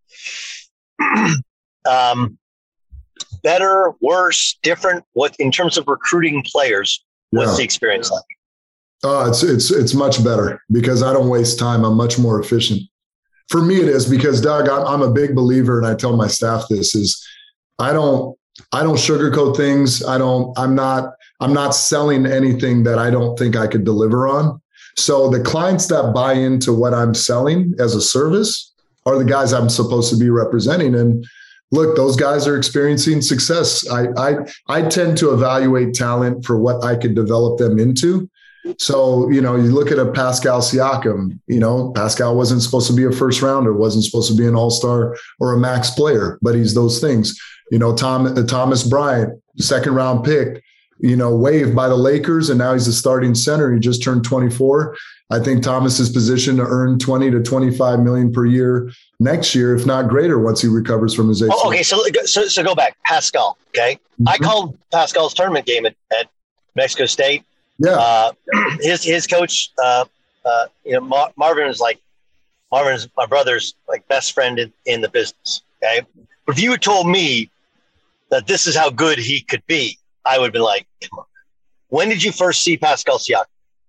firm. um, better, worse, different? What in terms of recruiting players? What's yeah. the experience like? Uh, it's it's it's much better because I don't waste time. I'm much more efficient. For me, it is because, Doug, I'm, I'm a big believer, and I tell my staff this is I don't I don't sugarcoat things. I don't I'm not I'm not selling anything that I don't think I could deliver on. So the clients that buy into what I'm selling as a service are the guys I'm supposed to be representing. And look, those guys are experiencing success. I I I tend to evaluate talent for what I could develop them into. So, you know, you look at a Pascal Siakam, you know, Pascal wasn't supposed to be a first rounder, wasn't supposed to be an all-star or a max player, but he's those things. You know, Tom, Thomas Bryant, second round pick, you know, waived by the Lakers, and now he's the starting center. He just turned twenty-four. I think Thomas is positioned to earn twenty to twenty-five million per year next year, if not greater, once he recovers from his A C L. Oh, okay, so, so so go back, Pascal. Okay, mm-hmm. I called Pascal's tournament game at, at Mexico State. Yeah, uh, his his coach, uh, uh, you know, Mar- Marvin is like Marvin's my brother's like best friend in, in the business. Okay, but if you had told me that this is how good he could be, I would have been like, come on. When did you first see Pascal Siakam?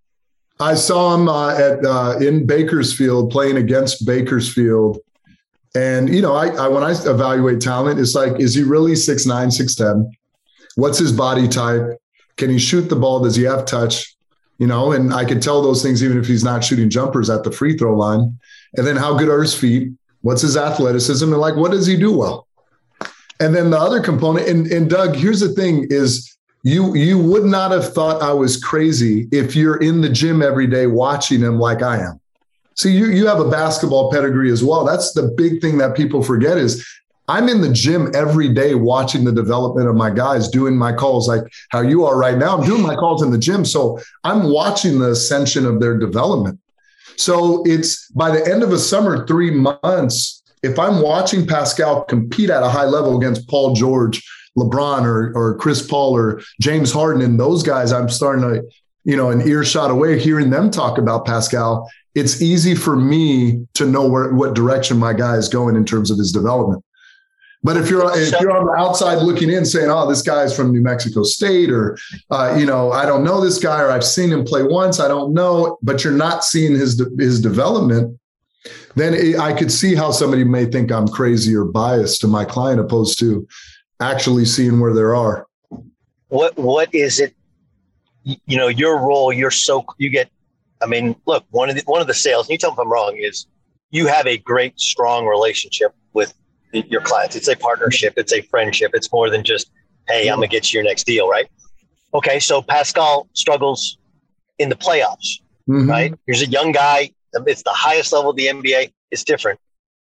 I saw him uh, at uh, in Bakersfield playing against Bakersfield. And, you know, I, I when I evaluate talent, it's like, is he really six nine, six ten? What's his body type? Can he shoot the ball? Does he have touch? You know, and I could tell those things even if he's not shooting jumpers at the free throw line. And then how good are his feet? What's his athleticism? And like, what does he do well? And then the other component, and, and Doug, here's the thing is, You you would not have thought I was crazy if you're in the gym every day watching him like I am. See, you you have a basketball pedigree as well. That's the big thing that people forget is I'm in the gym every day watching the development of my guys, doing my calls like how you are right now. I'm doing my calls in the gym. So I'm watching the ascension of their development. So it's by the end of a summer, three months, if I'm watching Pascal compete at a high level against Paul George, LeBron or or Chris Paul or James Harden and those guys, I'm starting to, you know, an earshot away, hearing them talk about Pascal. It's easy for me to know where what direction my guy is going in terms of his development. But if you're if you're on the outside looking in saying, oh, this guy is from New Mexico State, or, uh, you know, I don't know this guy, or I've seen him play once, I don't know, but you're not seeing his his development, then it, I could see how somebody may think I'm crazy or biased to my client opposed to actually seeing where there are. What what is it? You know, your role. You're so you get. I mean, look, one of the one of the sales. And you tell me if I'm wrong. Is you have a great, strong relationship with your clients. It's a partnership. It's a friendship. It's more than just, hey, I'm gonna get you your next deal, right? Okay, so Pascal struggles in the playoffs, mm-hmm. right? Here's a young guy. It's the highest level of the N B A. It's different.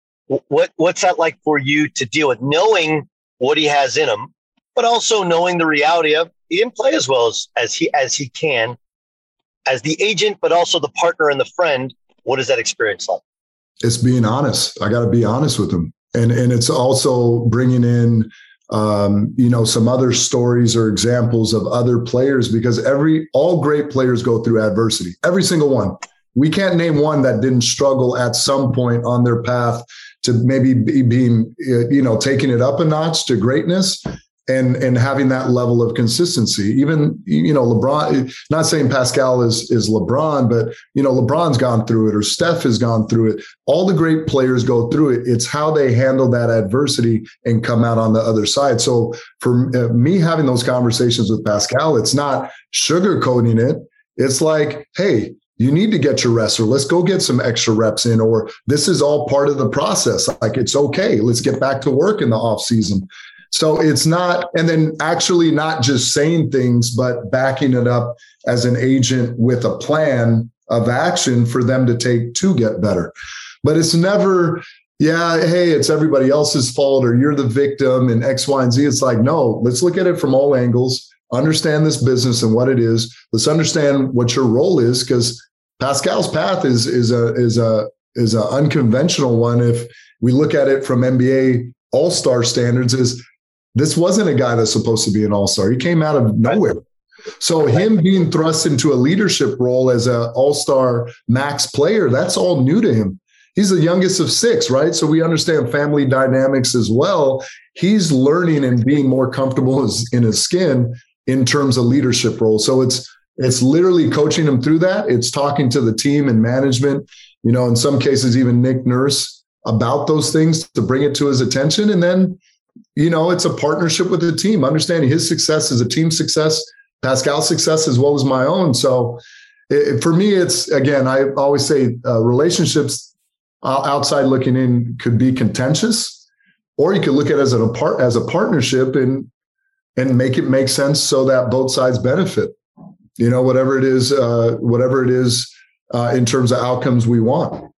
What what's that like for you to deal with, knowing what he has in him, but also knowing the reality of he didn't play as well as, as he as he can, as the agent, but also the partner and the friend? What is that experience like? It's being honest. I got to be honest with him, and and it's also bringing in, um, you know, some other stories or examples of other players, because every all great players go through adversity. Every single one. We can't name one that didn't struggle at some point on their path to maybe be being, you know, taking it up a notch to greatness and, and having that level of consistency. Even, you know, LeBron, not saying Pascal is, is LeBron, but, you know, LeBron's gone through it, or Steph has gone through it. All the great players go through it. It's how they handle that adversity and come out on the other side. So for me having those conversations with Pascal, it's not sugarcoating it. It's like, hey, you need to get your rest, or let's go get some extra reps in, or this is all part of the process. Like, it's okay. Let's get back to work in the off season. So it's not, and then actually not just saying things, but backing it up as an agent with a plan of action for them to take to get better. But it's never, yeah, hey, it's everybody else's fault, or you're the victim and X, Y, and Z. It's like, no, let's look at it from all angles, understand this business and what it is. Let's understand what your role is, because Pascal's path is is a is a is an unconventional one. If we look at it from N B A All-Star standards, is this wasn't a guy that's supposed to be an All-Star. He came out of nowhere. So him being thrust into a leadership role as an All-Star max player, that's all new to him. He's the youngest of six, right? So we understand family dynamics as well. He's learning and being more comfortable in his skin in terms of leadership role. So it's It's literally coaching him through that. It's talking to the team and management, you know, in some cases, even Nick Nurse, about those things to bring it to his attention. And then, you know, it's a partnership with the team, understanding his success is a team success, Pascal's success as well as my own. So it, for me, it's, again, I always say uh, relationships outside looking in could be contentious, or you could look at it as a part as a partnership and and make it make sense so that both sides benefit. You know, whatever it is, uh, whatever it is uh, in terms of outcomes we want.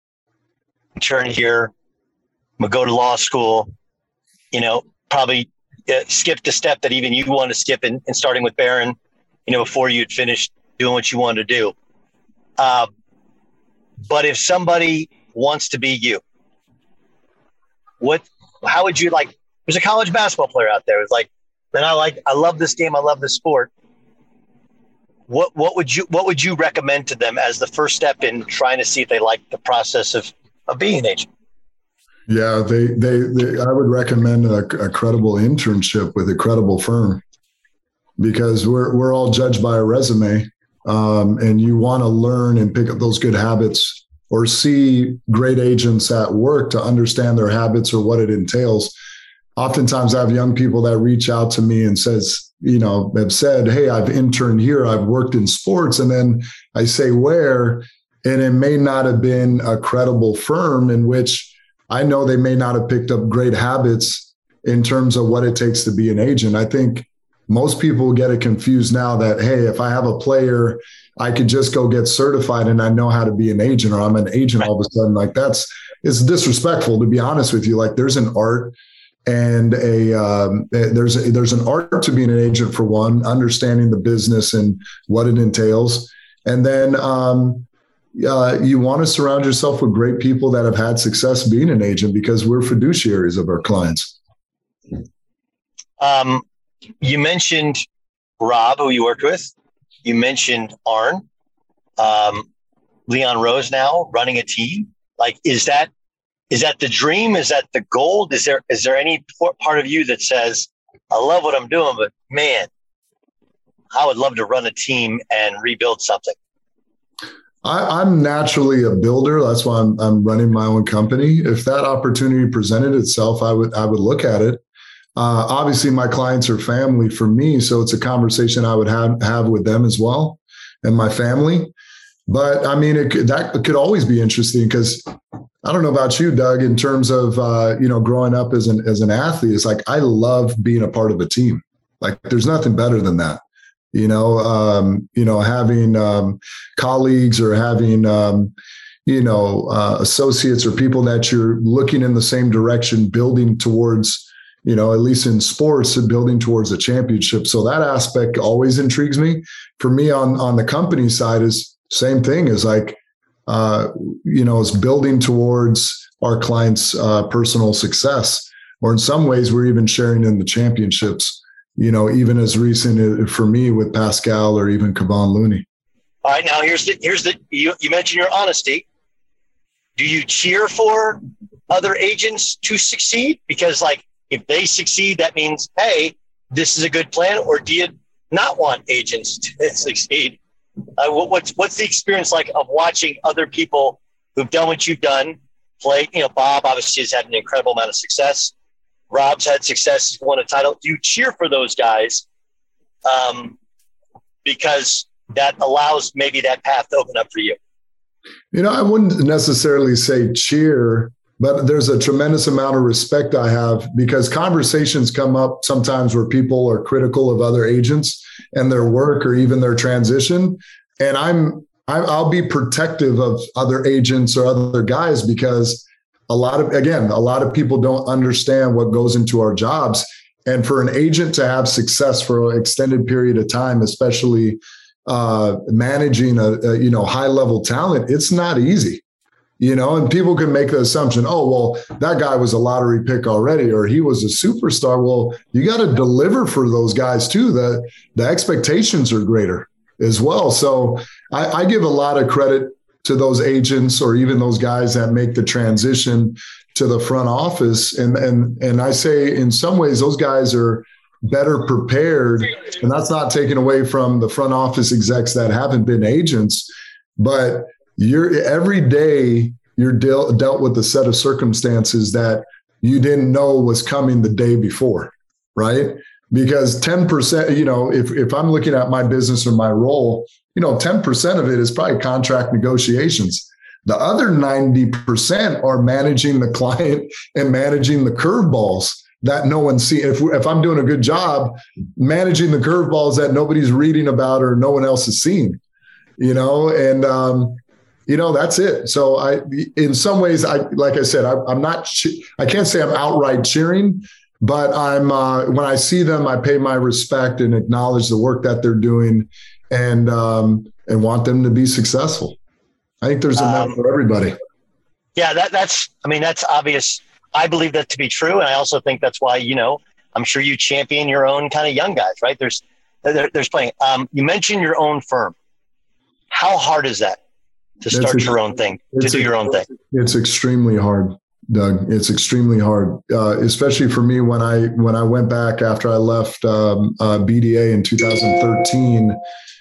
Turn here, I'm gonna go to law school. You know, probably uh, skipped a step that even you want to skip in, in starting with Barron, you know, before you'd finished doing what you wanted to do. Uh, but if somebody wants to be you, what, how would you like, there's a college basketball player out there who's like, man, I like, I love this game. I love this sport. What, what would you, what would you recommend to them as the first step in trying to see if they like the process of, of being an agent? Yeah, they, they, they I would recommend a, a credible internship with a credible firm, because we're, we're all judged by a resume. Um, and you want to learn and pick up those good habits, or see great agents at work to understand their habits or what it entails. Oftentimes I have young people that reach out to me and says, you know, have said, hey, I've interned here, I've worked in sports. And then I say, where? And it may not have been a credible firm, in which I know they may not have picked up great habits in terms of what it takes to be an agent. I think most people get it confused now that, hey, if I have a player, I could just go get certified and I know how to be an agent, or I'm an agent all of a sudden. Like, that's, it's disrespectful, to be honest with you. Like, there's an art and a, um, there's, a, there's an art to being an agent, for one, understanding the business and what it entails. And then um, uh, you want to surround yourself with great people that have had success being an agent, because we're fiduciaries of our clients. Um, You mentioned Rob, who you worked with. You mentioned Arn, um, Leon Rose now running a team. Like, is that is that the dream? Is that the goal? Is there is there any part of you that says, I love what I'm doing, but man, I would love to run a team and rebuild something? I, I'm naturally a builder. That's why I'm, I'm running my own company. If that opportunity presented itself, I would I would look at it. Uh, obviously, my clients are family for me, so it's a conversation I would have, have with them as well, and my family. But I mean, it could, that could always be interesting, because I don't know about you, Doug, in terms of uh, you know, growing up as an as an athlete, it's like I love being a part of a team. Like, there's nothing better than that. You know, um, you know, having um, colleagues, or having um, you know uh, associates, or people that you're looking in the same direction, building towards. You know, at least in sports, building towards a championship. So that aspect always intrigues me. For me, on, on the company side, is same thing, is like, uh, you know, is building towards our clients' uh, personal success. Or in some ways, we're even sharing in the championships, you know, even as recent for me with Pascal, or even Kevon Looney. All right, now here's the, here's the, you, you mentioned your honesty. Do you cheer for other agents to succeed? Because, like, if they succeed, that means, hey, this is a good plan. Or do you not want agents to succeed? Uh, what, what's what's the experience like of watching other people who've done what you've done play? You know, Bob obviously has had an incredible amount of success. Rob's had success. He's won a title. Do you cheer for those guys um, because that allows maybe that path to open up for you? You know, I wouldn't necessarily say cheer, but there's a tremendous amount of respect I have, because conversations come up sometimes where people are critical of other agents and their work, or even their transition. And I'm, I'll be protective of other agents or other guys, because a lot of, again, a lot of people don't understand what goes into our jobs. And for an agent to have success for an extended period of time, especially uh, managing a, a, you know, high level talent, it's not easy. You know, and people can make the assumption, oh, well, that guy was a lottery pick already, or he was a superstar. Well, you got to deliver for those guys too. The, the expectations are greater as well. So I, I give a lot of credit to those agents, or even those guys that make the transition to the front office. And, and, and I say, in some ways, those guys are better prepared. And that's not taken away from the front office execs that haven't been agents, but You're every day you're dealt dealt with a set of circumstances that you didn't know was coming the day before, right? Because ten percent, you know, if if I'm looking at my business or my role, you know, ten percent of it is probably contract negotiations. The other ninety percent are managing the client and managing the curveballs that no one sees. If if I'm doing a good job managing the curveballs that nobody's reading about or no one else has seen, you know, and um, you know, that's it. So I, in some ways, I, like I said, I, I'm not, I can't say I'm outright cheering, But I'm uh, when I see them, I pay my respect and acknowledge the work that they're doing, and um, and want them to be successful. I think there's enough um, for everybody. Yeah, that, that's. I mean, that's obvious. I believe that to be true, and I also think that's why, you know, I'm sure you champion your own kind of young guys, right? There's there, there's plenty. Um, you mentioned your own firm. How hard is that to start it's your own thing, to do your own thing? It's extremely hard, Doug. It's extremely hard, uh, especially for me when I when I went back after I left um, uh, B D A in two thousand thirteen.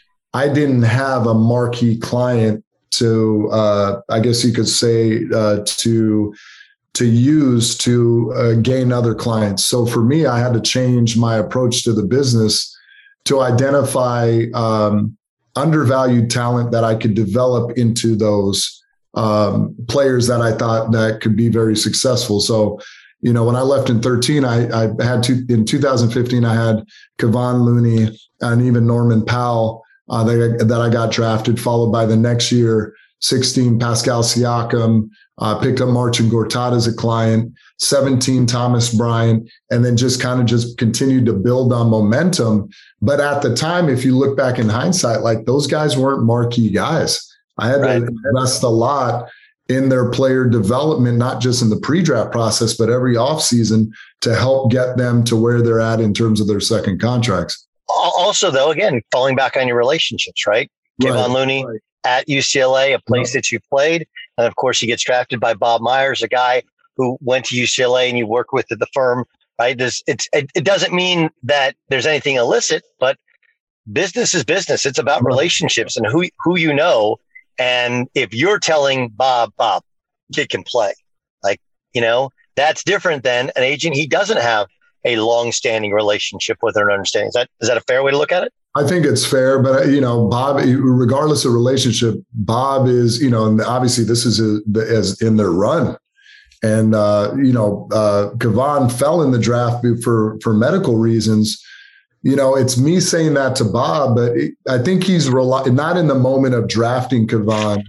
I didn't have a marquee client to, uh, I guess you could say, uh, to to use to uh, gain other clients. So for me, I had to change my approach to the business to identify um, undervalued talent that I could develop into those um, players that I thought that could be very successful. So, you know, when I left in thirteen, I, I had to, in two thousand fifteen, I had Kevon Looney and even Norman Powell uh, that, that I got drafted, followed by the next year, sixteen, Pascal Siakam, uh, picked up Marcin Gortat as a client, seventeen, Thomas Bryant, and then just kind of just continued to build on momentum. But at the time, if you look back in hindsight, like those guys weren't marquee guys. I had right. to invest a lot in their player development, not just in the pre-draft process, but every offseason to help get them to where they're at in terms of their second contracts. Also, though, again, falling back on your relationships, right? right. Kevon Looney right. at U C L A, a place yeah. that you played. And of course, he gets drafted by Bob Myers, a guy who went to U C L A and you work with at the firm, right? There's, it's, it, it doesn't mean that there's anything illicit, but business is business. It's about right. relationships and who, who you know. And if you're telling Bob, Bob, kid can play, like, you know, that's different than an agent. He doesn't have a long-standing relationship with or an understanding. Is that, is that a fair way to look at it? I think it's fair, but, you know, Bob, regardless of relationship, Bob is, you know, and obviously this is a, as in their run. And, uh, you know, uh, Kevon fell in the draft for, for medical reasons. You know, it's me saying that to Bob, but it, I think he's rel- not in the moment of drafting Kevon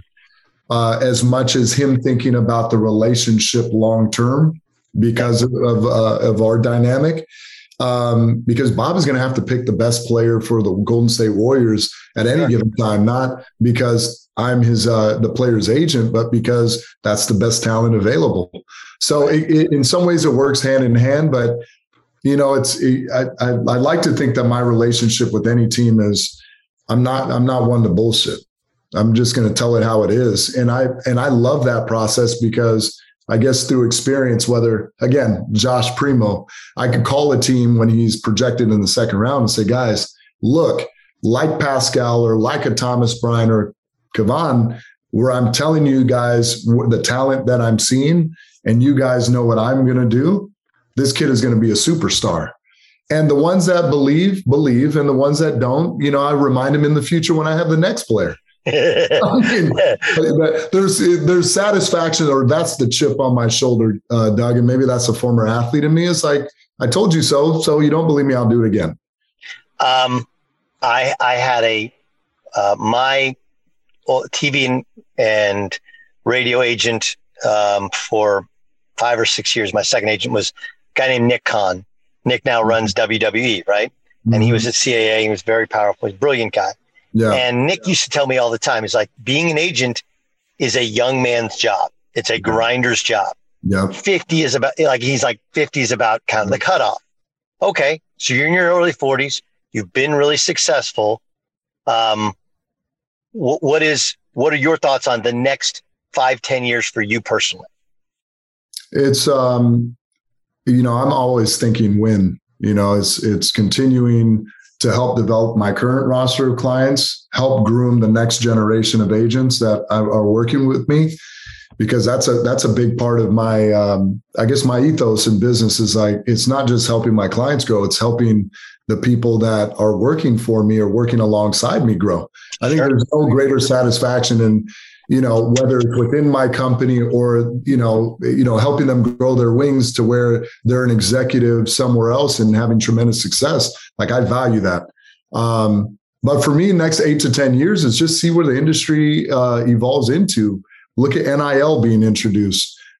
uh, as much as him thinking about the relationship long-term because of, of, uh, of our dynamic. Um, because Bob is going to have to pick the best player for the Golden State Warriors at any sure. given time, not because I'm his uh, the player's agent, but because that's the best talent available. So it, it, in some ways it works hand in hand, but you know, it's it, I, I I like to think that my relationship with any team is I'm not I'm not one to bullshit. I'm just going to tell it how it is, and I and I love that process because I guess through experience, whether, again, Josh Primo, I could call a team when he's projected in the second round and say, guys, look, like Pascal or like a Thomas Bryant or Kevon, where I'm telling you guys the talent that I'm seeing and you guys know what I'm going to do, this kid is going to be a superstar. And the ones that believe, believe, and the ones that don't, you know, I remind them in the future when I have the next player. I mean, there's there's satisfaction, or that's the chip on my shoulder, uh, Doug, and maybe that's a former athlete in me. It's like, I told you so, so you don't believe me, I'll do it again. Um, I I had a uh, my T V and, and radio agent um, for five or six years. My second agent was a guy named Nick Khan. Nick now runs W W E, right? Mm-hmm. And he was at C A A. He was very powerful. He's a brilliant guy. Yeah. And Nick used to tell me all the time, he's like, being an agent is a young man's job. It's a grinder's job. Yeah. fifty is about, like, he's like fifty is about kind of the cutoff. Okay. So you're in your early forties. You've been really successful. Um, wh- what is, what are your thoughts on the next five, ten years for you personally? It's, um, you know, I'm always thinking win, you know, it's, it's continuing to help develop my current roster of clients, help groom the next generation of agents that are working with me, because that's a that's a big part of my, um, I guess my ethos in business is like, it's not just helping my clients grow, it's helping the people that are working for me or working alongside me grow. I think there's no greater satisfaction in, you know, whether it's within my company or, you know, you know, helping them grow their wings to where they're an executive somewhere else and having tremendous success. Like, I value that. Um, but for me, next eight to ten years is just see where the industry uh, evolves into. Look at N I L being introduced.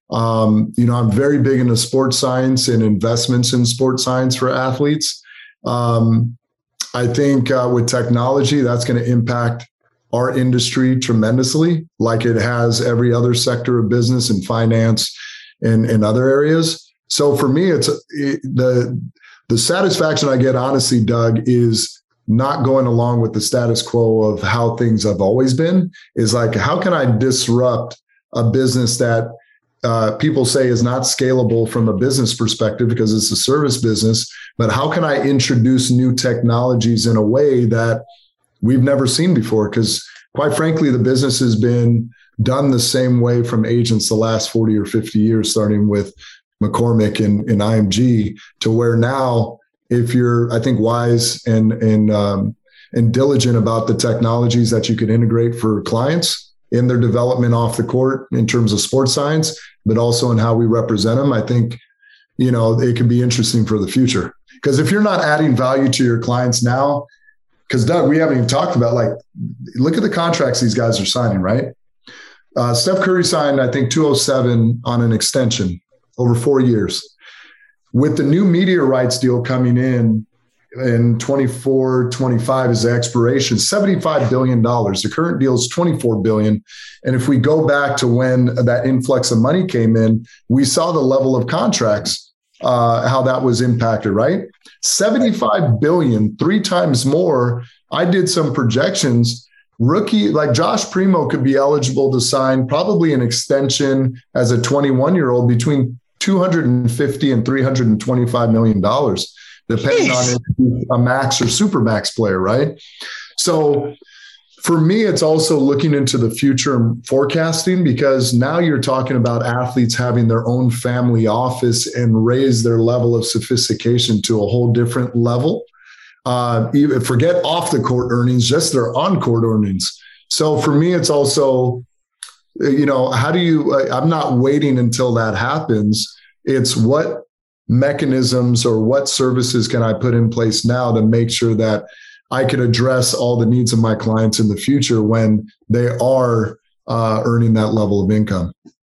Um, you know, I'm very big into sports science and investments in sports science for athletes. Um, I think uh, with technology, that's going to impact our industry tremendously, like it has every other sector of business and finance and, and other areas. So for me, it's it, the the satisfaction I get, honestly, Doug, is not going along with the status quo of how things have always been. Is like, how can I disrupt a business that uh, people say is not scalable from a business perspective because it's a service business, but how can I introduce new technologies in a way that we've never seen before? Because quite frankly, the business has been done the same way from agents the last forty or fifty years, starting with McCormick and, and I M G, to where now, if you're, I think, wise and and um, and diligent about the technologies that you can integrate for clients in their development off the court in terms of sports science, but also in how we represent them, I think, you know, it can be interesting for the future. Because if you're not adding value to your clients now, because Doug, we haven't even talked about, like, look at the contracts these guys are signing, right? Uh, Steph Curry signed, I think, two oh seven on an extension over four years. With the new media rights deal coming in in twenty-four, twenty-five is the expiration, seventy-five billion dollars. The current deal is twenty-four billion dollars. And if we go back to when that influx of money came in, we saw the level of contracts, uh, how that was impacted, right? seventy-five billion dollars, three times more. I did some projections. Rookie, like Josh Primo, could be eligible to sign probably an extension as a twenty-one-year-old between two hundred fifty and three hundred twenty-five million dollars, depending Jeez. on a max or super max player, right? So for me, it's also looking into the future and forecasting, because now you're talking about athletes having their own family office and raise their level of sophistication to a whole different level. Uh, even forget off the court earnings, just their on court earnings. So for me, it's also, you know, how do you, I'm not waiting until that happens. It's what mechanisms or what services can I put in place now to make sure that I can address all the needs of my clients in the future when they are uh, earning that level of income.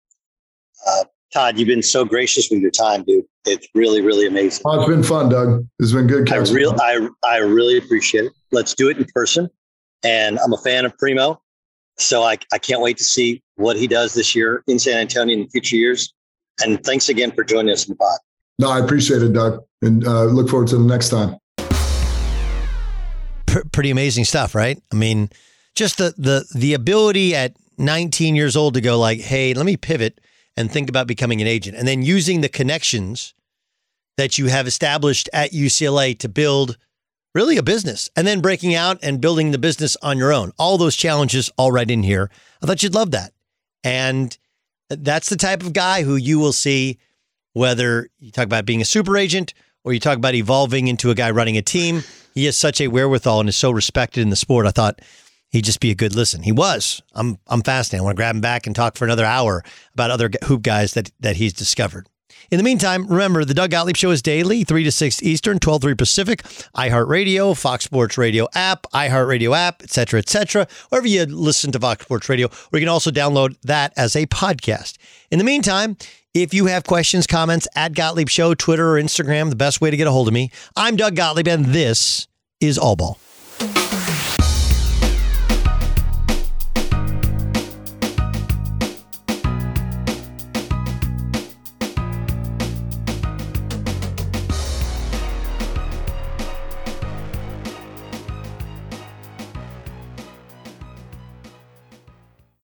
Uh, Todd, you've been so gracious with your time, dude. It's really, really amazing. Oh, it's been fun, Doug. It's been good. I, real, I, I really appreciate it. Let's do it in person. And I'm a fan of Primo. So I, I can't wait to see what he does this year in San Antonio in future years. And thanks again for joining us in the pod. No, I appreciate it, Doug. And uh, look forward to the next time. P- pretty amazing stuff, right? I mean, just the the the ability at nineteen years old to go like, hey, let me pivot and think about becoming an agent. And then using the connections that you have established at U C L A to build really a business, and then breaking out and building the business on your own. All those challenges all right in here. I thought you'd love that. And that's the type of guy who you will see, whether you talk about being a super agent or you talk about evolving into a guy running a team. He has such a wherewithal and is so respected in the sport. I thought he'd just be a good listen. He was. I'm I'm fascinated. I want to grab him back and talk for another hour about other hoop guys that that he's discovered. In the meantime, remember, the Doug Gottlieb Show is daily, three to six Eastern, twelve to three Pacific, iHeartRadio, Fox Sports Radio app, iHeartRadio app, et cetera, et cetera, wherever you listen to Fox Sports Radio, or you can also download that as a podcast. In the meantime, if you have questions, comments, at Gottlieb Show, Twitter or Instagram, the best way to get a hold of me. I'm Doug Gottlieb, and this is All Ball.